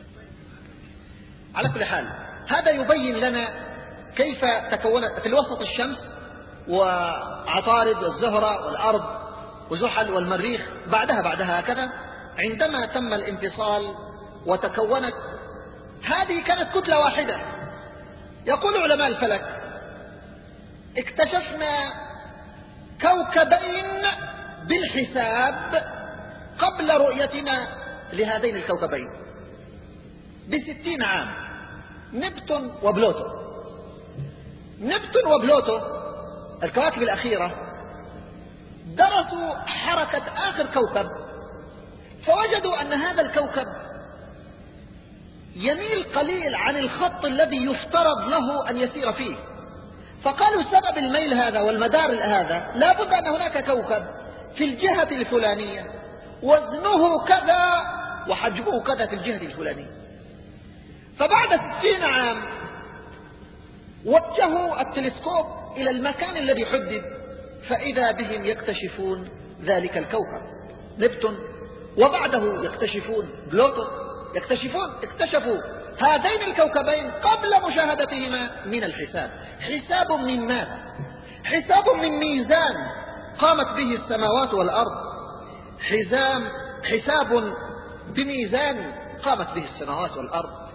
Speaker 1: على كل حال هذا يبين لنا كيف تكونت في الوسط الشمس وعطارد والزهرة والأرض وزحل والمريخ، بعدها بعدها هكذا عندما تم الانفصال وتكونت هذه كانت كتلة واحدة. يقول علماء الفلك اكتشفنا كوكبين بالحساب قبل رؤيتنا لهذين الكوكبين بستين عام، نبتون وبلوتو. نبتون وبلوتو الكواكب الأخيرة درسوا حركة آخر كوكب، فوجدوا أن هذا الكوكب يميل قليل عن الخط الذي يفترض له أن يسير فيه، فقالوا سبب الميل هذا والمدار هذا لابد أن هناك كوكب في الجهة الفلانية وزنه كذا وحجمه كذا في الجهة الفلانية. فبعد ستين عام وجهوا التلسكوب إلى المكان الذي حدد، فإذا بهم يكتشفون ذلك الكوكب نبتون، وبعده يكتشفون بلوتو، يكتشفون اكتشفوا هذين الكوكبين قبل مشاهدتهما من الحساب. حساب من ماذا؟ حساب من ميزان قامت به السماوات والأرض، حزام حساب بميزان قامت به السماوات والأرض.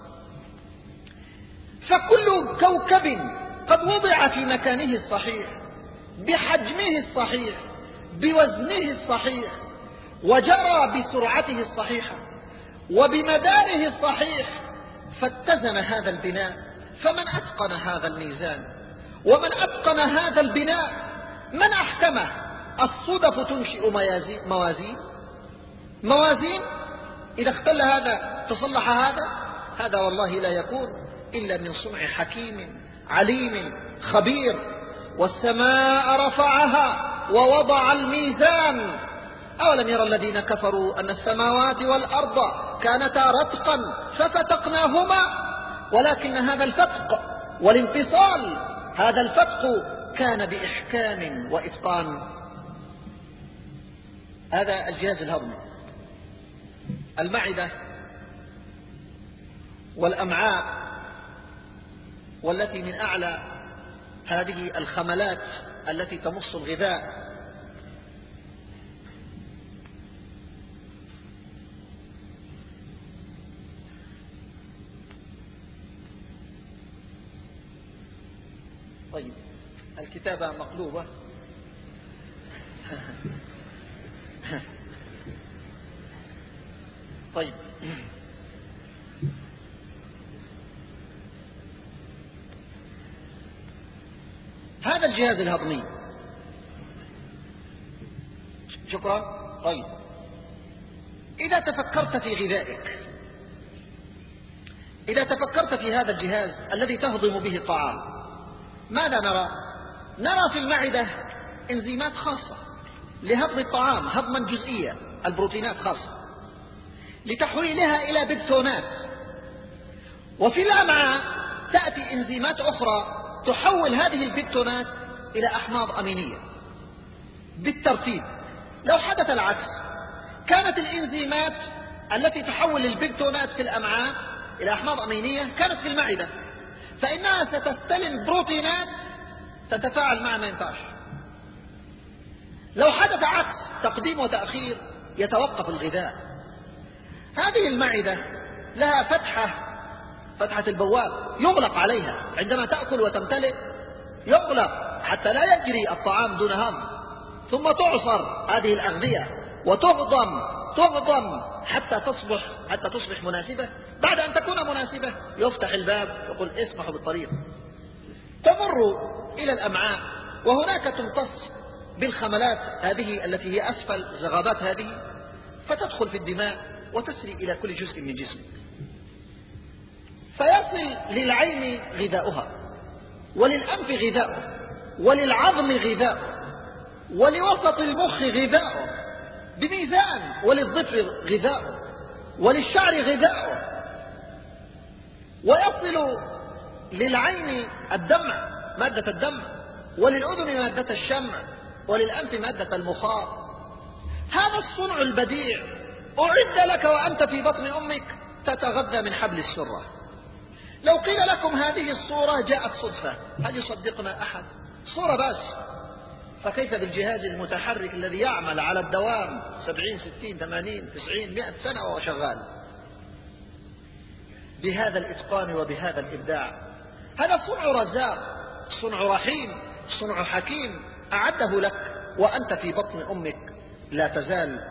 Speaker 1: فكل كوكب قد وضع في مكانه الصحيح بحجمه الصحيح بوزنه الصحيح وجرى بسرعته الصحيحة وبمداره الصحيح، فاتزن هذا البناء. فمن أتقن هذا الميزان ومن أتقن هذا البناء من أحكمه؟ الصدف تنشئ موازين موازين إذا اختل هذا تصلح هذا، هذا والله لا يكون إلا من صنع حكيم عليم خبير. والسماء رفعها ووضع الميزان. أولم يرى الذين كفروا أن السماوات والأرض كانتا رتقا ففتقناهما، ولكن هذا الفتق والانفصال هذا الفتق كان بإحكام وإتقان. هذا الجهاز الهضمي، المعدة والأمعاء، والتي من أعلى هذه الخملات التي تمص الغذاء. طيب الكتابة مقلوبة. طيب هذا الجهاز الهضمي، شكرا. طيب إذا تفكرت في غذائك، إذا تفكرت في هذا الجهاز الذي تهضم به الطعام، ماذا نرى؟ نرى في المعدة إنزيمات خاصة لهضم الطعام هضما جزئيا، البروتينات خاصة لتحويلها إلى بيبتونات، وفي الأمعاء تأتي إنزيمات أخرى تحول هذه البيبتونات إلى أحماض أمينية بالترتيب. لو حدث العكس، كانت الإنزيمات التي تحول البيبتونات في الأمعاء إلى أحماض أمينية كانت في المعدة، فإنها ستستلم بروتينات تتفاعل مع ما ينتعش. لو حدث عكس، تقديم وتأخير، يتوقف الغذاء. هذه المعدة لها فتحة، فتحة البواب، يغلق عليها عندما تأكل وتمتلئ، يغلق حتى لا يجري الطعام دون هضم، ثم تعصر هذه الأغذية وتهضم تهضم حتى تصبح حتى تصبح مناسبة. بعد أن تكون مناسبة يفتح الباب يقول اسمحوا بالطريق، تمر إلى الأمعاء، وهناك تمتص بالخملات هذه التي هي أسفل زغابات هذه، فتدخل في الدماء وتسري إلى كل جزء من جسمك، فيصل للعين غذاؤها، وللأنف غذاؤه، وللعظم غذاؤه، ولوسط المخ غذاؤه بميزان، وللظفر غذاؤه، وللشعر غذاؤه، ويصل للعين الدمع، مادة الدمع، وللأذن مادة الشمع، وللأنف مادة المخاط. هذا الصنع البديع أعد لك وأنت في بطن أمك تتغذى من حبل السرة. لو قيل لكم هذه الصورة جاءت صدفة، هل يصدقنا أحد؟ صورة بس، فكيف بالجهاز المتحرك الذي يعمل على الدوام سبعين ستين ثمانين تسعين مئة سنة وهو شغال بهذا الإتقان وبهذا الإبداع؟ هذا صنع رزاق، صنع رحيم، صنع حكيم أعده لك وأنت في بطن أمك لا تزال.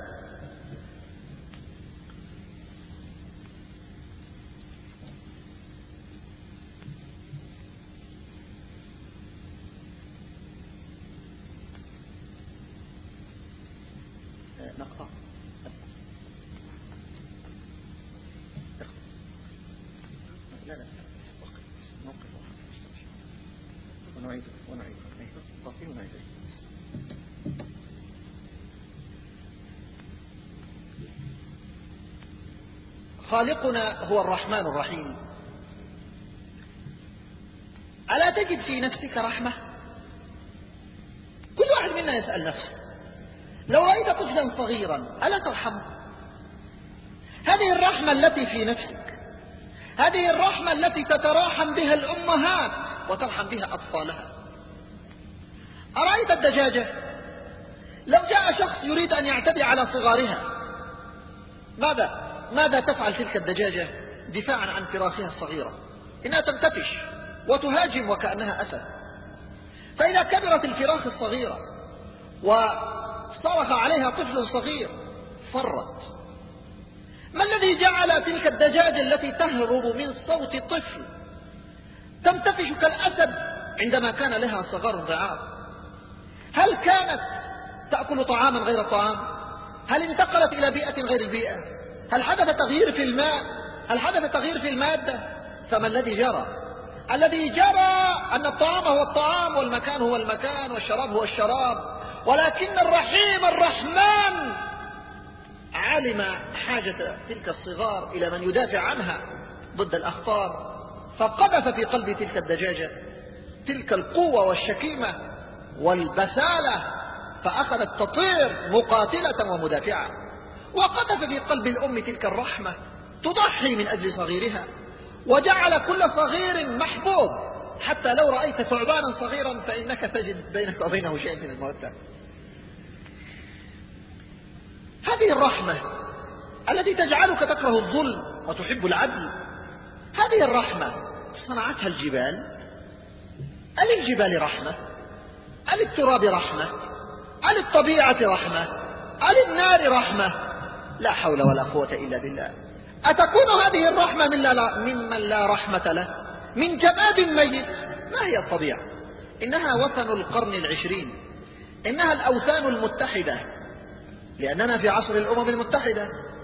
Speaker 1: نقطع لا لا نوقف ونعيد ونعيد نطفي ونعيد. خالقنا هو الرحمن الرحيم. ألا تجد في نفسك رحمة؟ كل واحد منا يسأل نفسه، لو رأيت طفلا صغيرا ألا ترحمه؟ هذه الرحمة التي في نفسك، هذه الرحمة التي تتراحم بها الأمهات وترحم بها أطفالها. أرأيت الدجاجة؟ لو جاء شخص يريد أن يعتدي على صغارها، ماذا ماذا تفعل تلك الدجاجة دفاعا عن فراخها الصغيرة؟ إنها تنتفش وتهاجم وكأنها أسد. فإذا كبرت الفراخ الصغيرة وصرخ عليها طفل صغير فرت. ما الذي جعل تلك الدجاجة التي تهرب من صوت طفل تنتفش كالأسد عندما كان لها صغار ضعاف؟ هل كانت تأكل طعاما غير الطعام؟ هل انتقلت إلى بيئة غير البيئة؟ هل حدث تغيير في الماء؟ هل حدث تغيير في المادة؟ فما الذي جرى؟ الذي جرى أن الطعام هو الطعام، والمكان هو المكان، والشراب هو الشراب، ولكن الرحيم الرحمن علم حاجة تلك الصغار إلى من يدافع عنها ضد الأخطار، فقذف في قلب تلك الدجاجة تلك القوة والشكيمة والبسالة، فأخذت تطير مقاتلة ومدافعة. وقذف في قلب الأم تلك الرحمة تضحي من أجل صغيرها، وجعل كل صغير محبوب، حتى لو رأيت ثعبانا صغيرا فإنك تجد بينك وبينه شيء من المودة. هذه الرحمة التي تجعلك تكره الظلم وتحب العدل، هذه الرحمة صنعتها الجبال. أل الجبال رحمة؟ أل التراب رحمة؟ أل الطبيعة رحمة؟ أل النار رحمة؟ لا حول ولا قوة إلا بالله. أتكون هذه الرحمة من لا ممن لا رحمة له، من جماد ميت؟ ما هي الطبيعة؟ إنها وثن القرن العشرين، إنها الأوثان المتحدة، لأننا في عصر الأمم المتحدة.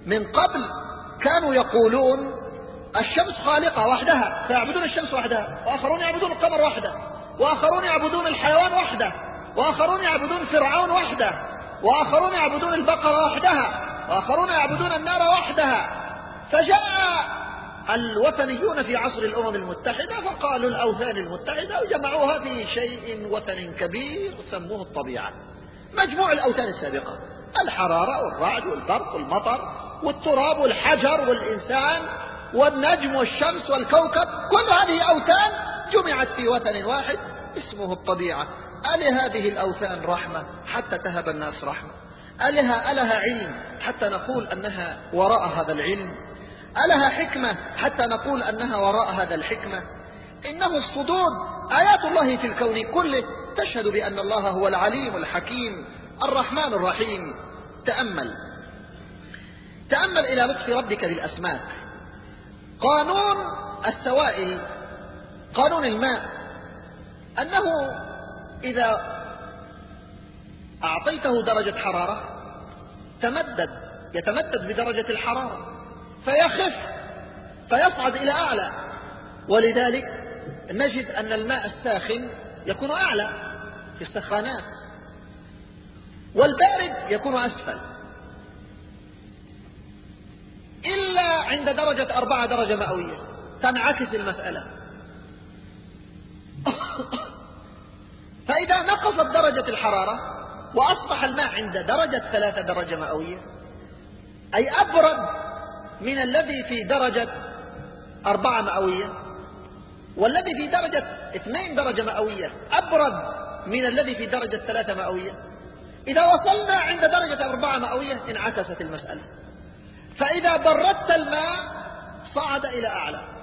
Speaker 1: من قبل كانوا يقولون الشمس خالقة وحدها فيعبدون الشمس وحدها، وآخرون يعبدون القمر وحده، وآخرون يعبدون الحيوان وحده، وآخرون يعبدون فرعون وحده، وآخرون يعبدون البقرة وحدها، وآخرون يعبدون النار وحدها. فجاء الوثنيون في عصر الأمم المتحدة فقالوا الأوثان المتحدة وجمعوها في شيء وثن كبير سموه الطبيعة، مجموع الأوثان السابقة، الحرارة والرعد والبرق والمطر والتراب والحجر والإنسان والنجم والشمس والكوكب، كل هذه أوثان جمعت في وثن واحد اسمه الطبيعة. أله هذه الأوثان رحمة حتى تهب الناس رحمة؟ ألها ألها علم حتى نقول أنها وراء هذا العلم؟ ألها حكمة حتى نقول أنها وراء هذا الحكمة؟ إنه الصدود آيات الله في الكون كله تشهد بأن الله هو العليم الحكيم الرحمن الرحيم. تأمل تأمل إلى لطف ربك بالأسماك. قانون السوائل، قانون الماء، أنه إذا أعطيته درجة حرارة تمدد يتمدد بدرجة الحرارة فيخف فيصعد إلى أعلى، ولذلك نجد أن الماء الساخن يكون أعلى في السخانات والبارد يكون أسفل، إلا عند درجة أربعة درجة مئوية تنعكس المسألة. فإذا نقصت درجة الحرارة وأصبح الماء عند درجة ثلاثة درجة مئوية، أي أبرد من الذي في درجة أربعة مئوية، والذي في درجة اثنين درجة مئوية أبرد من الذي في درجة ثلاثة مئوية، إذا وصلنا عند درجة أربعة مئوية انعكست المسألة، فإذا بردت الماء صعد إلى أعلى،